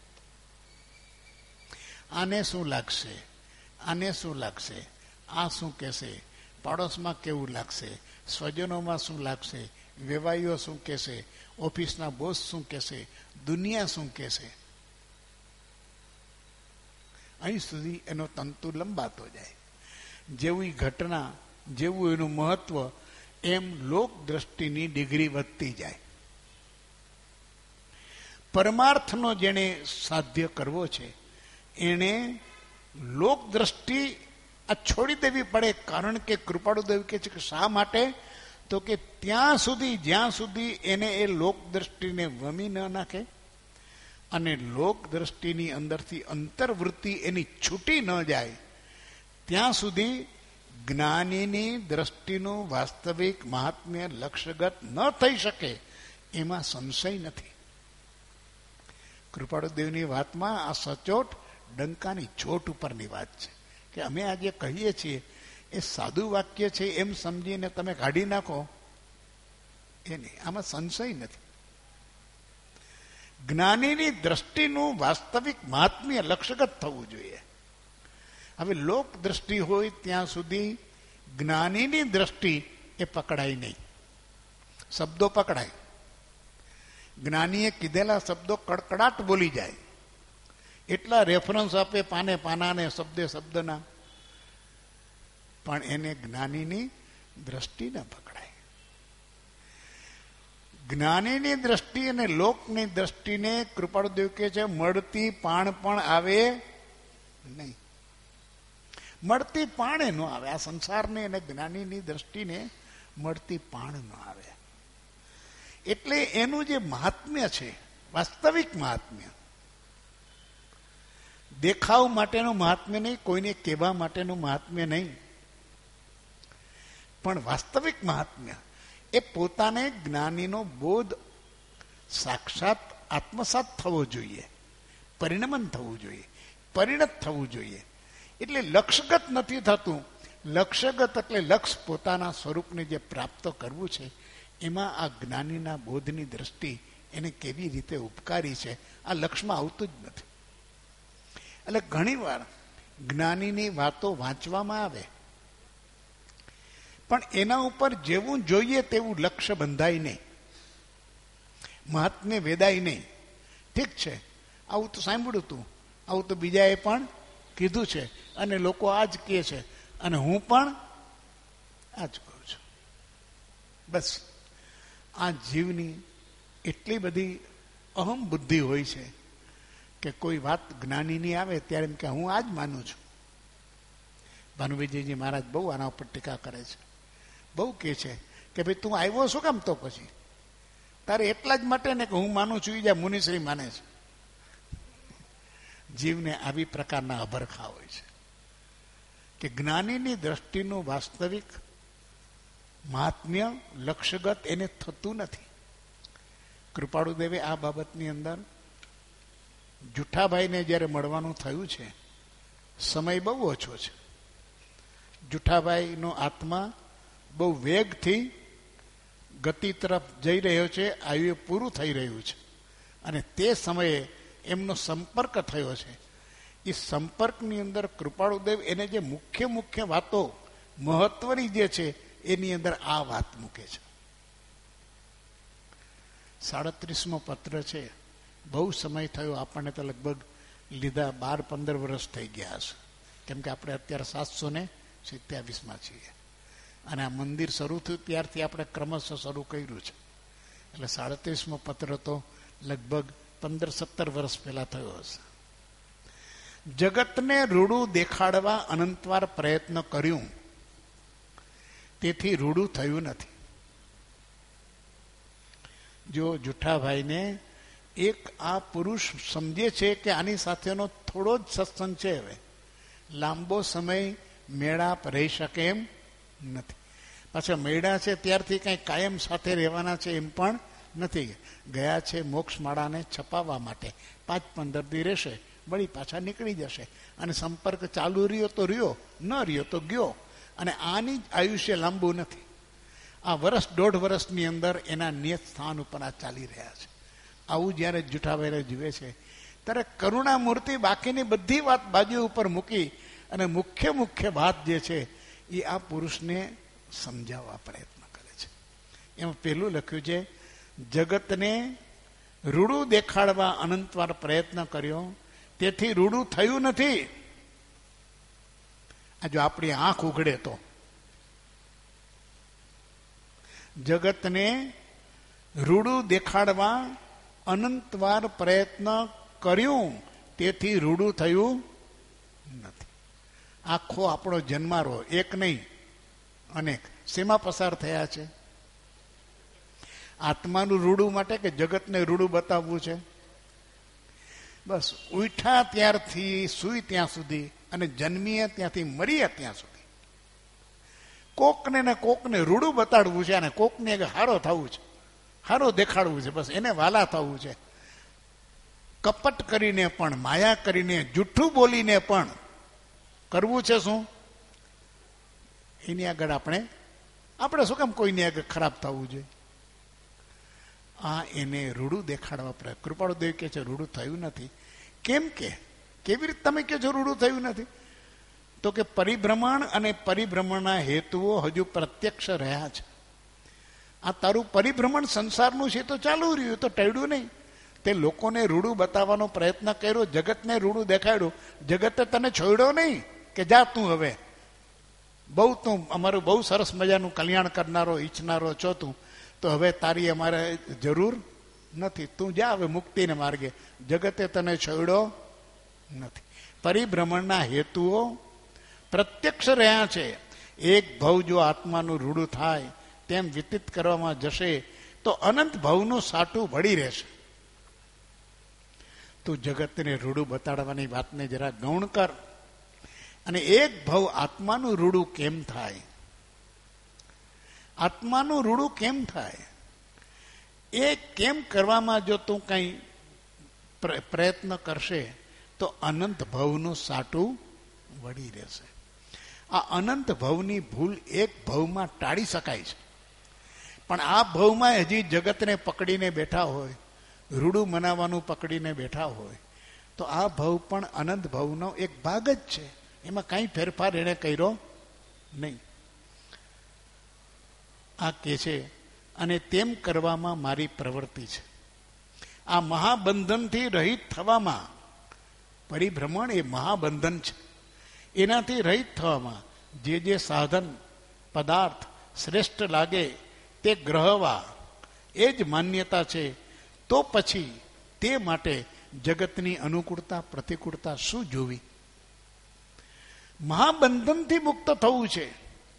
આને શું લાગશે, આને શું લાગશે, આ શું કહેશે, પાડોશમાં કેવું લાગશે, સ્વજનોમાં શું લાગશે, વેવાઈઓ શું કહેશે, ઓફિસના બોસ શું કહેશે, દુનિયા શું કહેશે. અહીં સુધી એનો તંતુ લંબાતો જાય. જેવી ઘટના, જેવું એનું મહત્વ, એમ લોક દ્રષ્ટિની ડિગ્રી વધતી જાય. પરમાર્થનો જેને સાધ્ય કરવો છે એને લોક દ્રષ્ટિ આ છોડી દેવી પડે. કારણ કે કૃપાળુદેવ કહે છે કે શા માટે? તો કે ત્યાં સુધી જ્યાં સુધી એને એ લોક દ્રષ્ટિને વમી ન નાખે અને લોક દ્રષ્ટિની અંદરથી અંતર્વૃત્તિ એની છૂટી ન જાય, ત્યાં સુધી જ્ઞાનીની દ્રષ્ટિનું વાસ્તવિક મહાત્મ્ય લક્ષ્યગત ન થઈ શકે, એમાં સંશય નથી. કૃપાળુદેવની વાતમાં આ સચોટ ડંકાની ચોટ ઉપરની વાત છે કે અમે આજે કહીએ છીએ એ સાદું વાક્ય છે એમ સમજીને તમે કાઢી નાખો, એ નહીં. આમાં સંશય નથી. જ્ઞાનીની દ્રષ્ટિનું વાસ્તવિક મહાત્મ્ય લક્ષ્યગત થવું જોઈએ. હવે લોક દ્રષ્ટિ હોય ત્યાં સુધી જ્ઞાનીની દ્રષ્ટિ એ પકડાય નહીં. શબ્દો પકડાય, જ્ઞાનીએ કીધેલા શબ્દો કડકડાટ બોલી જાય, એટલા રેફરન્સ આપે પાને પાનાને, શબ્દે શબ્દના, પણ એને જ્ઞાનીની દ્રષ્ટિ ન પકડાય. જ્ઞાનીની દ્રષ્ટિ અને લોકની દ્રષ્ટિને કૃપાળુદેવ કહે છે મળતી પાણ પણ આવે નહીં. મળતી પાણે ન આવે. આ સંસારને અને જ્ઞાનીની દ્રષ્ટિને મળતી પાણ ન આવે. એટલે એનું જે મહાત્મ્ય છે, વાસ્તવિક મહાત્મ્ય, દેખાવ માટેનું મહાત્મ્ય નહીં, કોઈને કહેવા માટેનું મહાત્મ્ય નહીં, પણ વાસ્તવિક મહાત્મ્ય એ પોતાને જ્ઞાનીનો બોધ સાક્ષાત આત્મસાત થવો જોઈએ, પરિણમન થવું જોઈએ, પરિણત થવું જોઈએ. એટલે લક્ષ્યગત નથી થતું. લક્ષ્યગત એટલે લક્ષ્ય પોતાના સ્વરૂપને જે પ્રાપ્ત કરવું છે, એમાં આ જ્ઞાનીના બોધની દ્રષ્ટિ એને કેવી રીતે ઉપકારી છે, આ લક્ષ્યમાં આવતું જ નથી. એટલે ઘણીવાર જ્ઞાનીની વાતો વાંચવામાં આવે, પણ એના ઉપર જેવું જોઈએ તેવું લક્ષ્ય બંધાય નહીં, મહાત્મ્ય વેદાય નહીં. ઠીક છે, આવું તો સાંભળ્યું હતું, આવું તો બીજાએ પણ કીધું છે અને લોકો આ જ કહે છે અને હું પણ આ જ કહું છું. બસ આ જીવની એટલી બધી અહમ બુદ્ધિ હોય છે કે કોઈ વાત જ્ઞાનીની આવે ત્યારે એમ કે હું આ જ માનું છું. ભાનુભાઈજી મહારાજ બહુ આના ઉપર ટીકા કરે છે. બહુ કે છે કે ભાઈ તું આવ્યો શું કામ? તો પછી તારે એટલા જ માટે ને કે હું માનું છું, જા મુનિશ્રી માને છે. જીવને આવી પ્રકારના અભરખા હોય છે કે જ્ઞાનીની દ્રષ્ટિનું વાસ્તવિક મહાત્મ્ય લક્ષ્યગત એને થતું નથી. કૃપાળુદેવે આ બાબતની અંદર જુઠ્ઠાભાઈને જ્યારે મળવાનું થયું છે, સમય બહુ ઓછો છે. જુઠ્ઠાભાઈનો આત્મા બહુ વેગથી ગતિ તરફ જઈ રહ્યો છે, આયુ પૂરું થઈ રહ્યું છે, અને તે સમયે એમનો સંપર્ક થયો છે. એ સંપર્કની અંદર કૃપાળુદેવ એને જે મુખ્ય મુખ્ય વાતો મહત્વની જે છે એની અંદર આ વાત મૂકે છે. સાડત્રીસમો પત્ર છે. બહુ સમય થયો, આપણને તો લગભગ લીધા બાર પંદર વર્ષ થઈ ગયા છે, કેમ કે આપણે અત્યારે સાતસો ને સિત્યાવીસમાં છીએ, અને આ મંદિર શરૂ થયું ત્યારથી આપણે ક્રમશઃ શરૂ કર્યું છે. એટલે સાડત્રીસમો પત્ર તો લગભગ પંદર સત્તર વર્ષ પહેલા થયો હશે. જગતને રૂડું દેખાડવા અનંતવાર પ્રયત્ન કર્યું, તેથી રૂડું થયું નથી. જો જુઠ્ઠાભાઈને એક આ પુરુષ સમજે છે કે આની સાથેનો થોડો જ સત્સંગ છે, હવે લાંબો સમય મેળાપ રહી શકે એમ નથી. પાછા મેળા છે ત્યારથી કંઈ કાયમ સાથે રહેવાના છે એમ પણ નથી. ગયા છે મોક્ષ માળાને છપાવવા માટે, પાંચ પંદર દી રહેશે, વળી પાછા નીકળી જશે, અને સંપર્ક ચાલુ રહ્યો તો રહ્યો, ન રહ્યો તો ગયો. અને આની આયુષ્ય લાંબુ નથી. આ વર્ષ દોઢ વર્ષની અંદર એના નિયત સ્થાન ઉપર આ ચાલી રહ્યા છે. આવું જ્યારે જુઠ્ઠાભાઈને જુએ છે ત્યારે કરુણામૂર્તિ બાકીની બધી વાત બાજુ ઉપર મૂકી અને મુખ્ય મુખ્ય વાત જે છે એ આ પુરુષને સમજાવવા પ્રયત્ન કરે છે. એમાં પહેલું લખ્યું છે, જગતને રૂડું દેખાડવા અનંતવાર પ્રયત્ન કર્યો, તેથી રૂડું થયું નથી. આ જો આપણી આંખ ઉઘડે તો જગતને રૂડું દેખાડવા અનંતવાર પ્રયત્ન કર્યું, તેથી રૂડું થયું નથી. આખો આપણો જન્મારો એક નહીં અનેક શેમાં પસાર થયા છે? આત્માનું રૂડું માટે કે જગતને રૂડું બતાવવું છે? બસ ઉઠ્યા ત્યારથી સુઈ ત્યાં સુધી અને જન્મીએ ત્યાંથી મરીએ ત્યાં સુધી કોકને ને કોકને રૂડું બતાડવું છે, અને કોકને હારો થવું છે, હારો દેખાડવું છે, બસ એને વાલા થવું છે. કપટ કરીને પણ, માયા કરીને, જૂઠું બોલીને પણ કરવું છે શું? એની આગળ આપણે આપણે શું કામ કોઈની આગળ ખરાબ થવું જોઈએ? આ એને રૂડું દેખાડવા પ્રયત્ન. કૃપાળુદેવ કહે છે રૂડું થયું નથી. કેમ કે કેવી રીતે તમે કહો છો રૂડું થયું નથી? તો કે પરિભ્રમણ અને પરિભ્રમણના હેતુઓ હજુ પ્રત્યક્ષ રહ્યા છે. આ તારું પરિભ્રમણ સંસારનું છે તો ચાલુ રહ્યું, તો ટળ્યું નહીં. તે લોકોને રૂડું બતાવવાનો પ્રયત્ન કર્યો, જગતને રૂડું દેખાડ્યું. જગતે તને છોડ્યો નહીં કે જા તું હવે બહુ તું અમારું બહુ સરસ મજાનું કલ્યાણ કરનારો ઈચ્છનારો છો તું, તો હવે તારી અમારે જરૂર નથી, તું જા હવે મુક્તિને માર્ગે. જગતે તને છોડ્યો નથી. પરિભ્રમણના હેતુઓ પ્રત્યક્ષ રહ્યા છે. એક ભવ જો આત્માનું રૂડું થાય તેમ વ્યતીત કરવામાં જશે તો અનંત ભવનું સાટું ભળી રહેશે. તું જગતને રૂડું બતાડવાની વાતને જરા ગૌણ કર. અને એક ભવ આત્માનું રૂડું કેમ થાય? આત્માનું રૂડું કેમ થાય? એ કેમ કરવામાં જો તું કંઈ પ્રયત્ન કરશે તો અનંત ભવનું સાટું વળી રહેશે. આ અનંત ભવની ભૂલ એક ભવમાં ટાળી શકાય છે, પણ આ ભવમાં હજી જગતને પકડીને બેઠા હોય, રૂડું મનાવવાનું પકડીને બેઠા હોય, તો આ ભવ પણ અનંત ભવનો એક ભાગ જ છે. એમાં કાંઈ ફેરફાર એને કર્યો નહીં. આ કે છે અને તેમ કરવામાં મારી પ્રવૃત્તિ છે. આ મહાબંધનથી રહિત થવામાં, પરિભ્રમણ એ મહાબંધન છે, એનાથી રહિત થવામાં જે જે સાધન પદાર્થ શ્રેષ્ઠ લાગે તે ગ્રહવા એ જ માન્યતા છે. તો પછી તે માટે જગતની અનુકૂળતા પ્રતિકૂળતા શું જોવી? મહાબંધનથી મુક્ત થવું છે.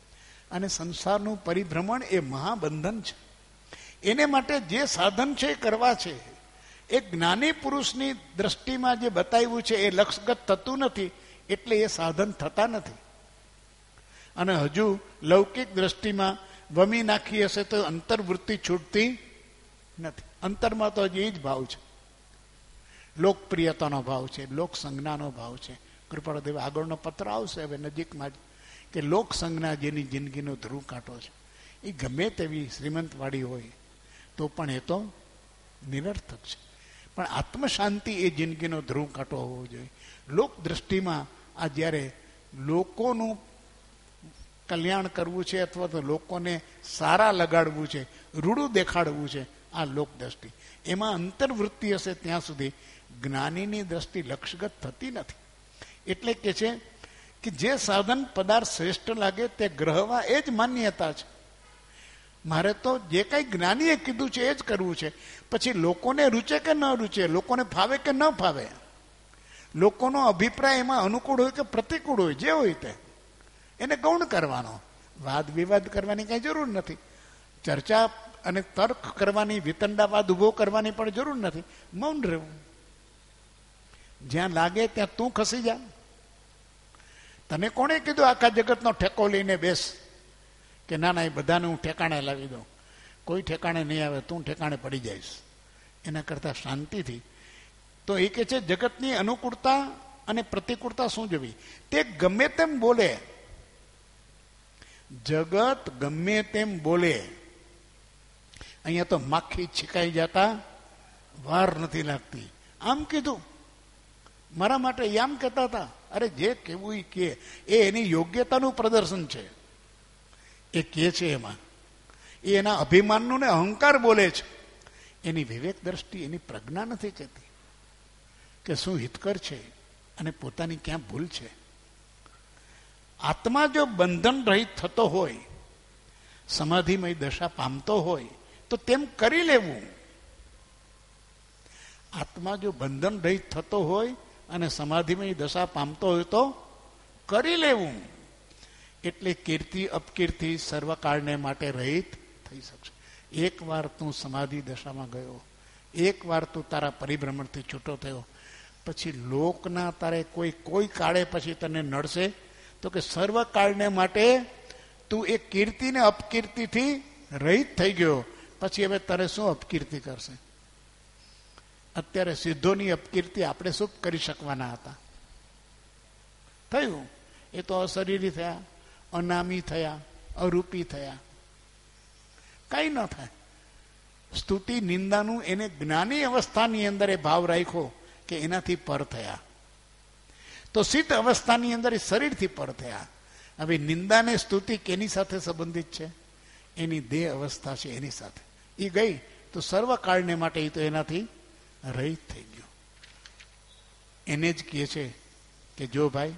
અને સંસારનું પરિભ્રમણ એ મહાબંધન છે. એને માટે જે સાધન છે એ કરવા છે. એ જ્ઞાની પુરુષની દ્રષ્ટિમાં જે બતાવ્યું છે એ લક્ષગત થતું નથી, એટલે એ સાધન થતા નથી. અને હજુ લૌકિક દ્રષ્ટિમાં વમી નાખી હશે તો અંતર્વૃત્તિ છૂટતી નથી. અંતરમાં તો હજી એ જ ભાવ છે, લોકપ્રિયતાનો ભાવ છે, લોક સંજ્ઞાનો ભાવ છે. કૃપાળુદેવ આગળનો પત્ર આવશે હવે નજીકમાં જ, કે લોક સંજ્ઞા જેની જિંદગીનો ધ્રુવ કાંટો છે, એ ગમે તેવી શ્રીમંતવાળી હોય તો પણ એ તો નિરર્થક છે. પણ આત્મશાંતિ એ જિંદગીનો ધ્રુવ કાંટો હોવો જોઈએ. લોક દ્રષ્ટિમાં આ જ્યારે લોકોનું કલ્યાણ કરવું છે અથવા તો લોકોને સારા લગાડવું છે, રૂડું દેખાડવું છે, આ લોક દ્રષ્ટિ, એમાં અંતર્વૃત્તિ હશે ત્યાં સુધી જ્ઞાનીની દ્રષ્ટિ લક્ષગત થતી નથી. એટલે કે છે કે જે સાધન પદાર્થ શ્રેષ્ઠ લાગે તે ગ્રહવા એ જ માન્યતા છે. મારે તો જે કંઈ જ્ઞાનીએ કીધું છે એ જ કરવું છે. પછી લોકોને રૂચે કે ન રૂચે, લોકોને ફાવે કે ન ફાવે, લોકોનો અભિપ્રાય એમાં અનુકૂળ હોય કે પ્રતિકૂળ હોય, જે હોય તે એને ગૌણ કરવાનો. વાદ વિવાદ કરવાની કઈ જરૂર નથી. ચર્ચા અને તર્ક કરવાની, વિતંડાવાદ ઉભો કરવાની પણ જરૂર નથી. મૌન રહેવું. જ્યાં લાગે ત્યાં તું ખસી જા. તને કોણે કીધું આખા જગતનો ઠેકો લઈને બેસ, કે ના ના એ બધાને હું ઠેકાણે લાવી દઉં? કોઈ ઠેકાણે નહીં આવે, તું ઠેકાણે પડી જઈશ. એના કરતાં શાંતિથી. તો એ કે છે જગતની અનુકૂળતા અને પ્રતિકૂળતા શું જોવી? તે ગમે તેમ બોલે, જગત ગમે તેમ બોલે, અહીંયા તો માખી છીકાઈ જતા વાર નથી લાગતી. આમ કીધું મારા માટે, આમ કહેતા હતા. અરે જે કેવું એ કે, એ એની યોગ્યતાનું પ્રદર્શન છે. એ કે છે એમાં એ એના અભિમાનનું ને અહંકાર બોલે છે. એની વિવેક દ્રષ્ટિ, એની પ્રજ્ઞા નથી કહેતી કે શું હિતકર છે અને પોતાની ક્યાં ભૂલ છે. આત્મા જો બંધન રહિત થતો હોય, સમાધિમય દશા પામતો હોય તો તેમ કરી લેવું. આત્મા જો બંધન રહિત થતો હોય અને સમાધિમય દશા પામતો હોય તો કરી લેવું. એટલે કીર્તિ અપકીર્તિ સર્વકાળને માટે રહિત થઈ શકશે. એક વાર તું સમાધિ દશામાં ગયો, એક વાર તું તારા પરિભ્રમણથી છૂટો થયો, પછી લોકના તારે કોઈ કોઈ કાળે પછી તને નડશે તો કે સર્વકાળને માટે તું એ કીર્તિ ને અપકીર્તિથી રહિત થઈ ગયો. પછી હવે તારે શું અપકીર્તિ કરશે? અત્યારે સિદ્ધોની અપકીર્તિ આપણે શું કરી શકવાના હતા? થયું એ તો અશરીરી થયા, અનામી થયા, અરૂપી થયા, કઈ ન થાય. સ્તુતિ નિંદાનું એને જ્ઞાની અવસ્થાની અંદર એ ભાવ રાખ્યો કે એનાથી પર થયા. તો સિદ્ધ અવસ્થાની અંદર એ શરીરથી પર થયા. હવે નિંદા ને સ્તુતિ કેની સાથે સંબંધિત છે? એની દેહ અવસ્થા છે એની સાથે. એ ગઈ તો સર્વકાળને માટે એ તો એનાથી રહિત થઈ ગયો. એને જ કહે છે કે જો ભાઈ,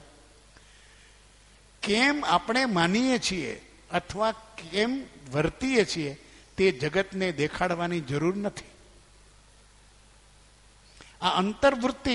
કેમ આપણે માનીએ છીએ અથવા કેમ વર્તીએ છીએ તે જગતને દેખાડવાની જરૂર નથી. આ અંતર્વૃત્તિ,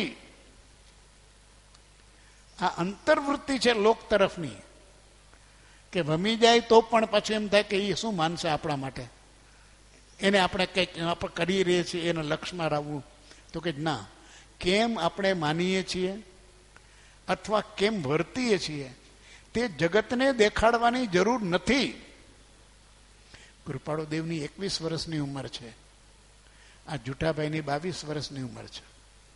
આ અંતર્વૃત્તિ છે લોક તરફની, કે ભમી જાય તો પણ પાછું એમ થાય કે એ શું માનશે આપણા માટે, એને આપણે કંઈક આપણે કરી રહીએ છીએ એને લક્ષમાં લાવવું. તો કે ના, કેમ આપણે માનીએ છીએ અથવા કેમ વર્તીએ છીએ તે જગતને દેખાડવાની જરૂર નથી. કૃપાળુ દેવની એકવીસ વર્ષની ઉંમર છે, આ જુઠાભાઈની બાવીસ વર્ષની ઉંમર છે.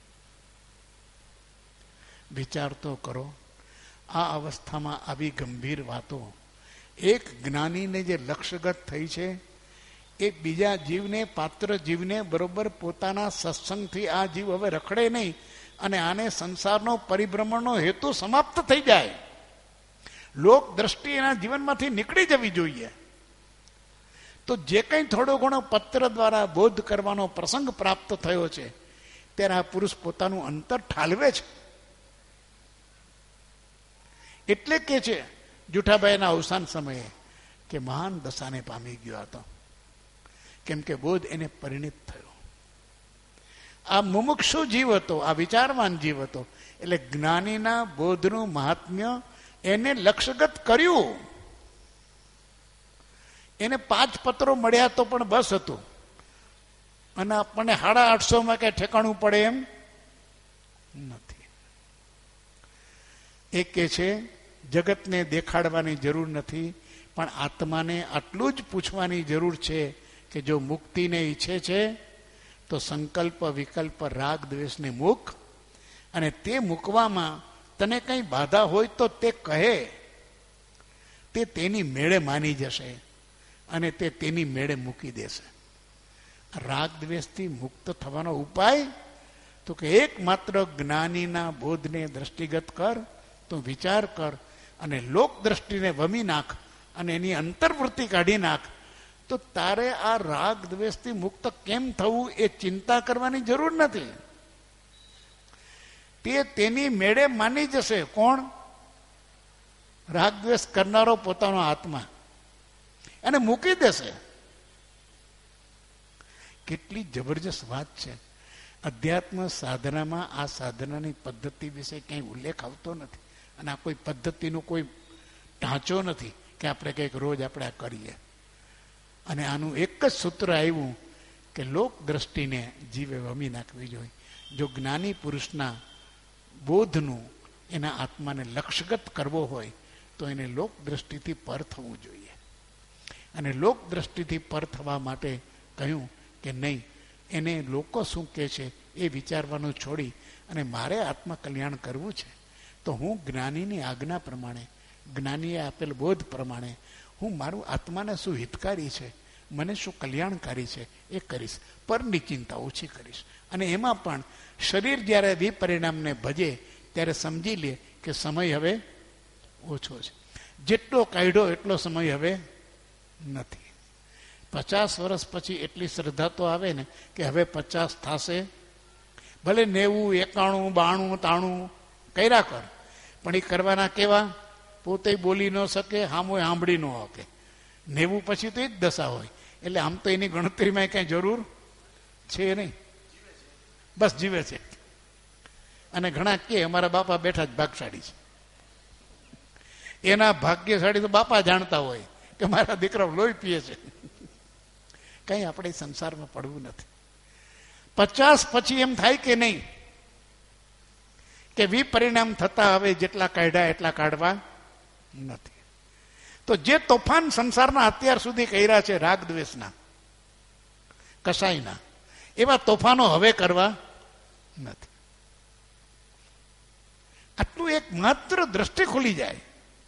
વિચાર તો કરો, આ અવસ્થામાં આવી ગંભીર વાતો એક જ્ઞાનીને જે લક્ષ્યગત થઈ છે એ બીજા જીવને, પાત્ર જીવને બરોબર પોતાના સત્સંગથી આ જીવ હવે રખડે નહીં અને આને સંસારનો પરિભ્રમણનો હેતુ સમાપ્ત થઈ જાય, લોક દ્રષ્ટિ એના જીવનમાંથી નીકળી જવી જોઈએ. તો જે કંઈ થોડો ઘણો પત્ર દ્વારા બોધ કરવાનો પ્રસંગ પ્રાપ્ત થયો છે ત્યારે આ પુરુષ પોતાનું અંતર ઠાલવે છે. એટલે કે છે જુઠાભાઈના અવસાન સમયે કે મહાન દશાને પામી ગયો હતો, કેમ કે બોધ એને પરિણિત થયો. આ મુમુક્ષુ જીવ હતો, આ વિચારવાન જીવ હતો, એટલે જ્ઞાનીના બોધનું મહાત્મ્ય એને લક્ષ્યગત કર્યું. એને પાંચ પત્રો મળ્યા તો પણ બસ હતું, અને આપણને સાડા આઠસોમાં કઈ ઠેકાણું પડે એમ નથી. એ કે છે જગતને દેખાડવાની જરૂર નથી, પણ આત્માને આટલું જ પૂછવાની જરૂર છે કે જો મુક્તિને ઈચ્છે છે તો સંકલ્પ વિકલ્પ રાગ દ્વેષને મૂક, અને તે મૂકવામાં તને કંઈ બાધા હોય તો તે કહે, તે તેની મેળે માની જશે અને તે તેની મેળે મૂકી દેશે. રાગ દ્વેષથી મુક્ત થવાનો ઉપાય તો કે એકમાત્ર જ્ઞાનીના બોધને દ્રષ્ટિગત કર, તો વિચાર કર અને લોક દ્રષ્ટિને વમી નાખ અને એની અંતર્વૃત્તિ કાઢી નાખ, તો તારે આ રાગ દ્વેષથી મુક્ત કેમ થવું એ ચિંતા કરવાની જરૂર નથી. તે તેની મેળે માની જશે. કોણ? રાગ દ્વેષ કરનારો પોતાનો આત્મા, અને મૂકી દેશે. કેટલી જબરજસ્ત વાત છે. અધ્યાત્મ સાધનામાં આ સાધનાની પદ્ધતિ વિશે ક્યાંય ઉલ્લેખ આવતો નથી, અને આ કોઈ પદ્ધતિનો કોઈ ઢાંચો નથી કે આપણે કંઈક રોજ આપણે આ કરીએ. અને આનું એક જ સૂત્ર આવ્યું કે લોક દ્રષ્ટિને જીવે વમી નાખવી જોઈએ. જો જ્ઞાની પુરુષના બોધનું એના આત્માને લક્ષ્યગત કરવો હોય તો એને લોક દ્રષ્ટિથી પર થવું જોઈએ. અને લોક દ્રષ્ટિથી પર થવા માટે કહ્યું કે નહીં, એને લોકો શું કહે છે એ વિચારવાનું છોડી અને મારે આત્મા કલ્યાણ કરવું છે તો હું જ્ઞાનીની આજ્ઞા પ્રમાણે, જ્ઞાનીએ આપેલ બોધ પ્રમાણે હું મારું આત્માને શું હિતકારી છે, મને શું કલ્યાણકારી છે એ કરીશ, પરની ચિંતા ઓછી કરીશ. અને એમાં પણ શરીર જ્યારે વિપરિણામને ભજે ત્યારે સમજી લે કે સમય હવે ઓછો છે, જેટલો કાઢ્યો એટલો સમય હવે નથી. પચાસ વર્ષ પછી એટલી શ્રદ્ધા તો આવે ને કે હવે પચાસ થશે, ભલે નેવું એકાણું બાણું તાણું કર્યા કર, પણ એ કરવાના કેવા? પોતે બોલી ન શકે, હામો સાંભળી ન શકે. નેવું પછી તો એ જ દશા હોય, એટલે આમ તો એની ગણતરીમાં કઈ જરૂર છે નહીં, બસ જીવે છે. અને ઘણા કે અમારા બાપા બેઠા જ ભાગશાળી છે. એના ભાગ્યશાળી તો બાપા જાણતા હોય કે મારા દીકરા લોહી પીએ છે. કઈ આપણે સંસારમાં પડવું નથી. પચાસ પછી એમ થાય કે નહીં કે વિપરિણામ થતા હવે જેટલા કાઢ્યા એટલા કાઢવા નથી. તો જે તોફાન સંસારના અત્યાર સુધી કર્યા છે રાગ દ્વેષના, કસાઈના, એવા તોફાનો હવે કરવા નથી. આટલું એક માત્ર દ્રષ્ટિ ખુલી જાય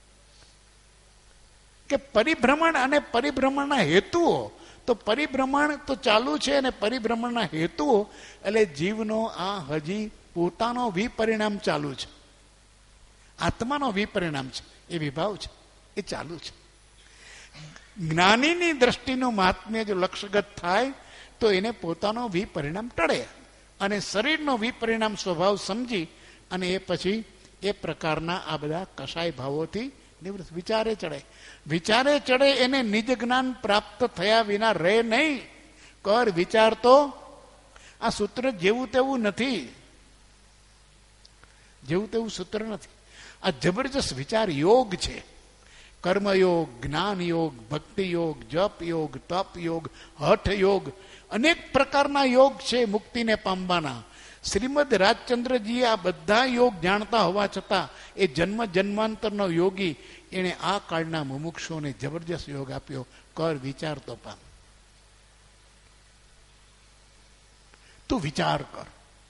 કે પરિભ્રમણ અને પરિભ્રમણના હેતુઓ, તો પરિભ્રમણ તો ચાલુ છે અને પરિભ્રમણના હેતુઓ એટલે જીવનો આ હજી પોતાનો વિપરિણામ ચાલુ છે, આત્માનો વિપરિણામ છે, એ વિભાવ છે, એ ચાલુ છે. જ્ઞાનીની દ્રષ્ટિનું મહાત્મ્ય જો લક્ષ્યગત થાય તો એને પોતાનો વિપરિણામ ટળે અને શરીરનો વિપરિણામ સ્વભાવ સમજી અને એ પછી એ પ્રકારના આ બધા કસાય ભાવોથી નિવૃત્ત. વિચારે ચડે, વિચારે ચડે એને નિજ જ્ઞાન પ્રાપ્ત થયા વિના રહે નહીં. કર વિચાર તો આ સૂત્ર જેવું તેવું નથી, જેવું તેવું સૂત્ર નથી. આ જબરજસ્ત વિચાર યોગ છે. કર્મયોગ, જ્ઞાન યોગ, ભક્તિ યોગ, જપ યોગ, તપ યોગ, હઠ યોગ, અનેક પ્રકારના યોગ છે મુક્તિને પામવાના. શ્રીમદ રાજચંદ્રજીએ આ બધા યોગ જાણતા હોવા છતાં એ જન્મ જન્માંતરનો યોગી, એને આ કાળના મુમુક્ષુઓને જબરજસ્ત યોગ આપ્યો. કર વિચાર તો પામ. તું વિચાર કર,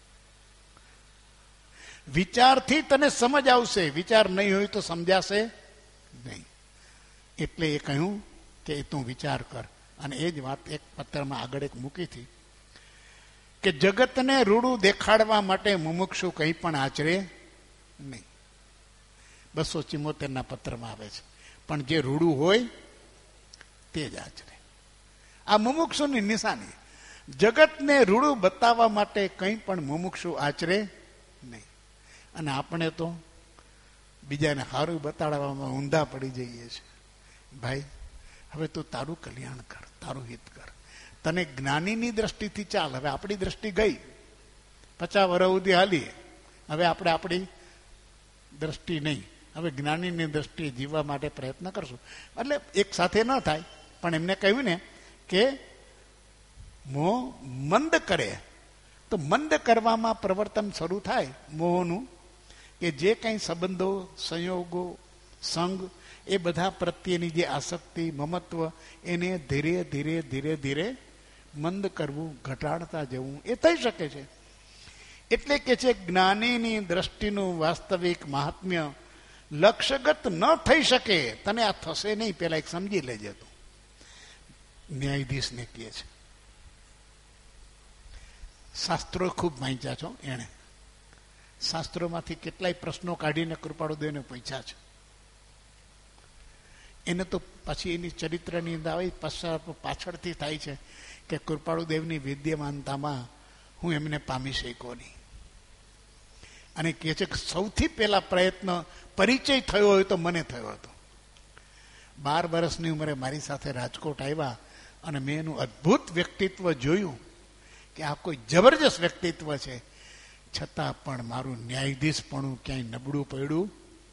વિચારથી તને સમજ આવશે, વિચાર નહીં હોય તો સમજાશે નહીં. એટલે એ કહ્યું કે તું વિચાર કર. અને એ જ વાત એક પત્રમાં આગળ એક મૂકી હતી કે જગતને રૂડું દેખાડવા માટે મુમુક્ષુ કંઈ પણ આચરે નહીં. બસો ચિમોતેર ના પત્રમાં આવે છે. પણ જે રૂડું હોય તે જ આચરે. આ મુમુક્ષુની નિશાની. જગતને રૂડું બતાવવા માટે કંઈ પણ મુમુક્ષુ આચરે નહીં. અને આપણે તો બીજાને સારું બતાડવામાં ઊંધા પડી જઈએ છીએ. ભાઈ હવે તું તારું કલ્યાણ કર, તારું હિત કર. તને જ્ઞાનીની દ્રષ્ટિથી ચાલ. હવે આપણી દ્રષ્ટિ ગઈ, પચાસ વર્ષ સુધી હાલીએ. હવે આપણે આપણી દ્રષ્ટિ નહીં, હવે જ્ઞાનીની દ્રષ્ટિએ જીવવા માટે પ્રયત્ન કરશું. એટલે એક સાથે ન થાય, પણ એમને કહ્યું ને કે મોહ મંદ કરે, તો મંદ કરવામાં પ્રવર્તન શરૂ થાય મોહનું, કે જે કંઈ સંબંધો, સંયોગો, સંગ, એ બધા પ્રત્યેની જે આસક્તિ, મમત્વ, એને ધીરે ધીરે ધીરે ધીરે મંદ કરવું, ઘટાડતા જવું, એ થઈ શકે છે. એટલે કે છે જ્ઞાનીની દ્રષ્ટિનું વાસ્તવિક મહાત્મ્ય લક્ષ્યગત ન થઈ શકે. તને આ થશે નહીં, પેલા એક સમજી લેજે. તું ન્યાયાધીશને કહે છે, શાસ્ત્રો ખૂબ વાંચ્યા છો એણે, શાસ્ત્રોમાંથી કેટલાય પ્રશ્નો કાઢીને કૃપાળુદેવને પૂછ્યા છે. એને તો પછી એની ચરિત્રની અંદર આવે પાછળથી થાય છે કે કૃપાળુદેવની વિદ્યમાનતામાં હું એમને પામી શક્યો નહીં. અને કહે છે કે સૌથી પહેલા પ્રયત્ન પરિચય થયો હોય તો મને થયો હતો. બાર વર્ષની ઉંમરે મારી સાથે રાજકોટ આવ્યા અને મેં એનું અદ્ભુત વ્યક્તિત્વ જોયું કે આ કોઈ જબરજસ્ત વ્યક્તિત્વ છે, છતાં પણ મારું ન્યાયાધીશપણું ક્યાંય નબળું પડ્યું.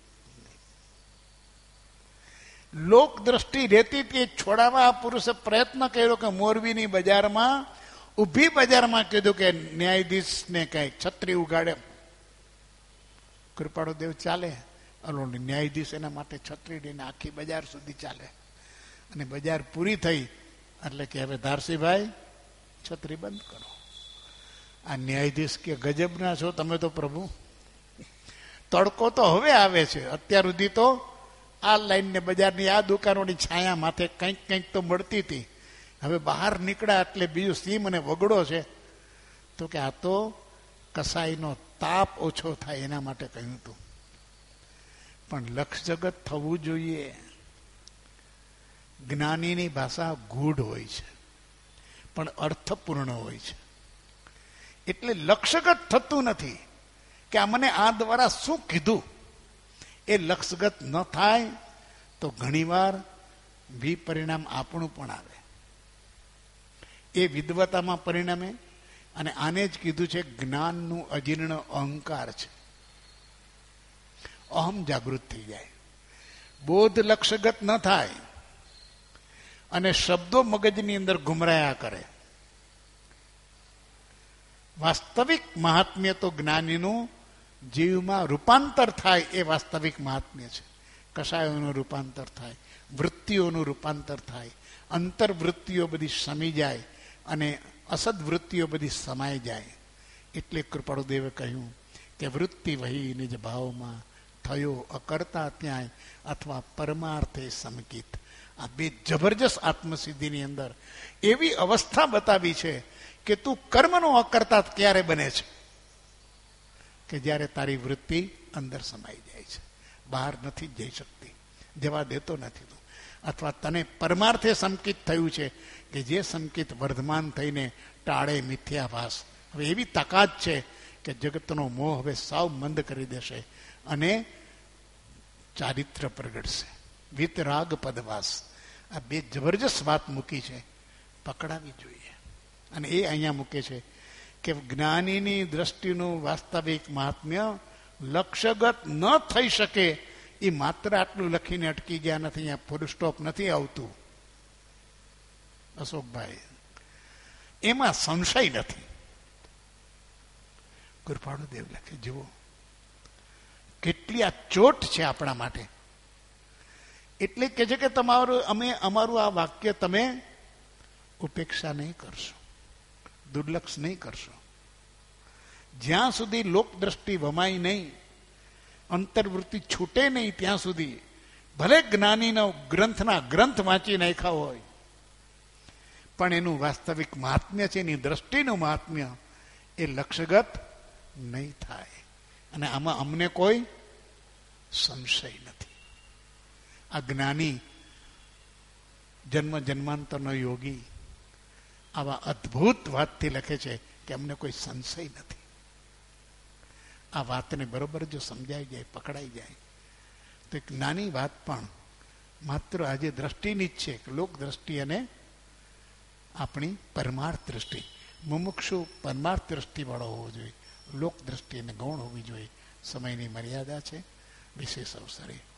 લોક દ્રષ્ટિ રહેતી તે છોડાવવા પુરુષે પ્રયત્ન કર્યો કે મોરબીની બજારમાં, ઊભી બજારમાં કીધું કે ન્યાયાધીશને કઈ છત્રી ઉગાડે. કૃપાળુદેવ ચાલે, અલો ન્યાયાધીશ એના માટે છત્રી લઈને આખી બજાર સુધી ચાલે. અને બજાર પૂરી થઈ એટલે કે હવે ધારસીભાઈ છત્રી બંધ કરો. આ ન્યાયાધીશ કે ગજબના છો તમે તો પ્રભુ, તડકો તો હવે આવે છે, અત્યાર સુધી તો આ લાઈન ને બજારની આ દુકાનોની છાયા માથે કંઈક કંઈક તો મળતી હતી, હવે બહાર નીકળ્યા એટલે બીજું સીમ અને વગડો છે. તો કે આ તો કસાઈનો તાપ ઓછો થાય એના માટે કહ્યું હતું. પણ લક્ષ જગત થવું જોઈએ. જ્ઞાનીની ભાષા ગૂઢ હોય છે પણ અર્થપૂર્ણ હોય છે. એટલે લક્ષગત થતું નથી કે આ મને આ દ્વારા શું કીધું. એ લક્ષગત ન થાય તો ઘણીવાર વિપરિણામ આપણું પણ આવે, એ વિદ્વતામાં પરિણામે. અને આને જ કીધું છે જ્ઞાનનું અજીર્ણ અહંકાર છે. અહમ જાગૃત થઈ જાય, બોધ લક્ષગત ન થાય અને શબ્દો મગજની અંદર ઘુમરાયા કરે. વાસ્તવિક મહાત્મ્ય તો જ્ઞાનીનું જીવમાં રૂપાંતર થાય, એ વાસ્તવિક મહાત્મ્ય છે. કશાયોનું રૂપાંતર થાય, વૃત્તિઓનું રૂપાંતર થાય, અંતરવૃત્તિઓ બધી સમી જાય અને અસદવૃત્તિઓ બધી સમાઈ જાય. એટલે કૃપાળુદેવે કહ્યું કે વૃત્તિ વહી નિજ ભાવમાં થયો અકર્તા ત્યાંય અથવા પરમાર્થે સમકિત. આ બે જબરજસ્ત આત્મસિદ્ધિની અંદર એવી અવસ્થા બતાવી છે કે તું કર્મનો અકર્તા ક્યારે બને છે કે જ્યારે તારી વૃત્તિ અંદર સમાઈ જાય છે, બહાર નથી જઈ શકતી, જવા દેતો નથી તું. અથવા તને પરમાર્થે સંકિત થયું છે કે જે સંકિત વર્ધમાન થઈને ટાળે મિથ્યાભાસ. હવે એવી તાકાત છે કે જગતનો મોહ હવે સાવ મંદ કરી દેશે અને ચારિત્ર પ્રગટશે. વિતરાગ પદવાસ. આ બે જબરજસ્ત વાત મૂકી છે, પકડાવી જોઈએ. અને એ અહીંયા મૂકે છે કે જ્ઞાનીની દ્રષ્ટિનું વાસ્તવિક મહાત્મ્ય લક્ષ્યગત ન થઈ શકે. એ માત્ર આટલું લખીને અટકી ગયા નથી, અહીંયા ફૂલ સ્ટોપ નથી આવતું અશોકભાઈ, એમાં સંશય નથી. કૃપાળુદેવ લખે, જુઓ કેટલી આ ચોટ છે આપણા માટે. એટલે કે છે કે તમારું અમે અમારું આ વાક્ય તમે ઉપેક્ષા નહીં કરશો, દુર્લક્ષ નહીં કરશો. જ્યાં સુધી લોક દ્રષ્ટિ વમાય નહીં, અંતર્વૃત્તિ છૂટે નહીં, ત્યાં સુધી ભલે જ્ઞાનીનો ગ્રંથના ગ્રંથ વાંચી નાખ્યા હોય પણ એનું વાસ્તવિક મહાત્મ્ય છે, એની દ્રષ્ટિનું મહાત્મ્ય એ લક્ષ્યગત નહીં થાય. અને આમાં અમને કોઈ સંશય નથી. આ જ્ઞાની જન્મ જન્માંતરનો યોગી આવા અદ્ભુત વાતથી લખે છે કે અમને કોઈ સંશય નથી. આ વાતને બરોબર જો સમજાઈ જાય, પકડાઈ જાય તો એક નાની વાત પણ માત્ર આજે દ્રષ્ટિની જ છે કે લોક દ્રષ્ટિ અને આપણી પરમાર્થ દ્રષ્ટિ. મુમુક્ષુ પરમાર્થ દ્રષ્ટિ વાળો હોવો જોઈએ, લોક દ્રષ્ટિ અને ગૌણ હોવી જોઈએ. સમયની મર્યાદા છે, વિશેષ અવસરે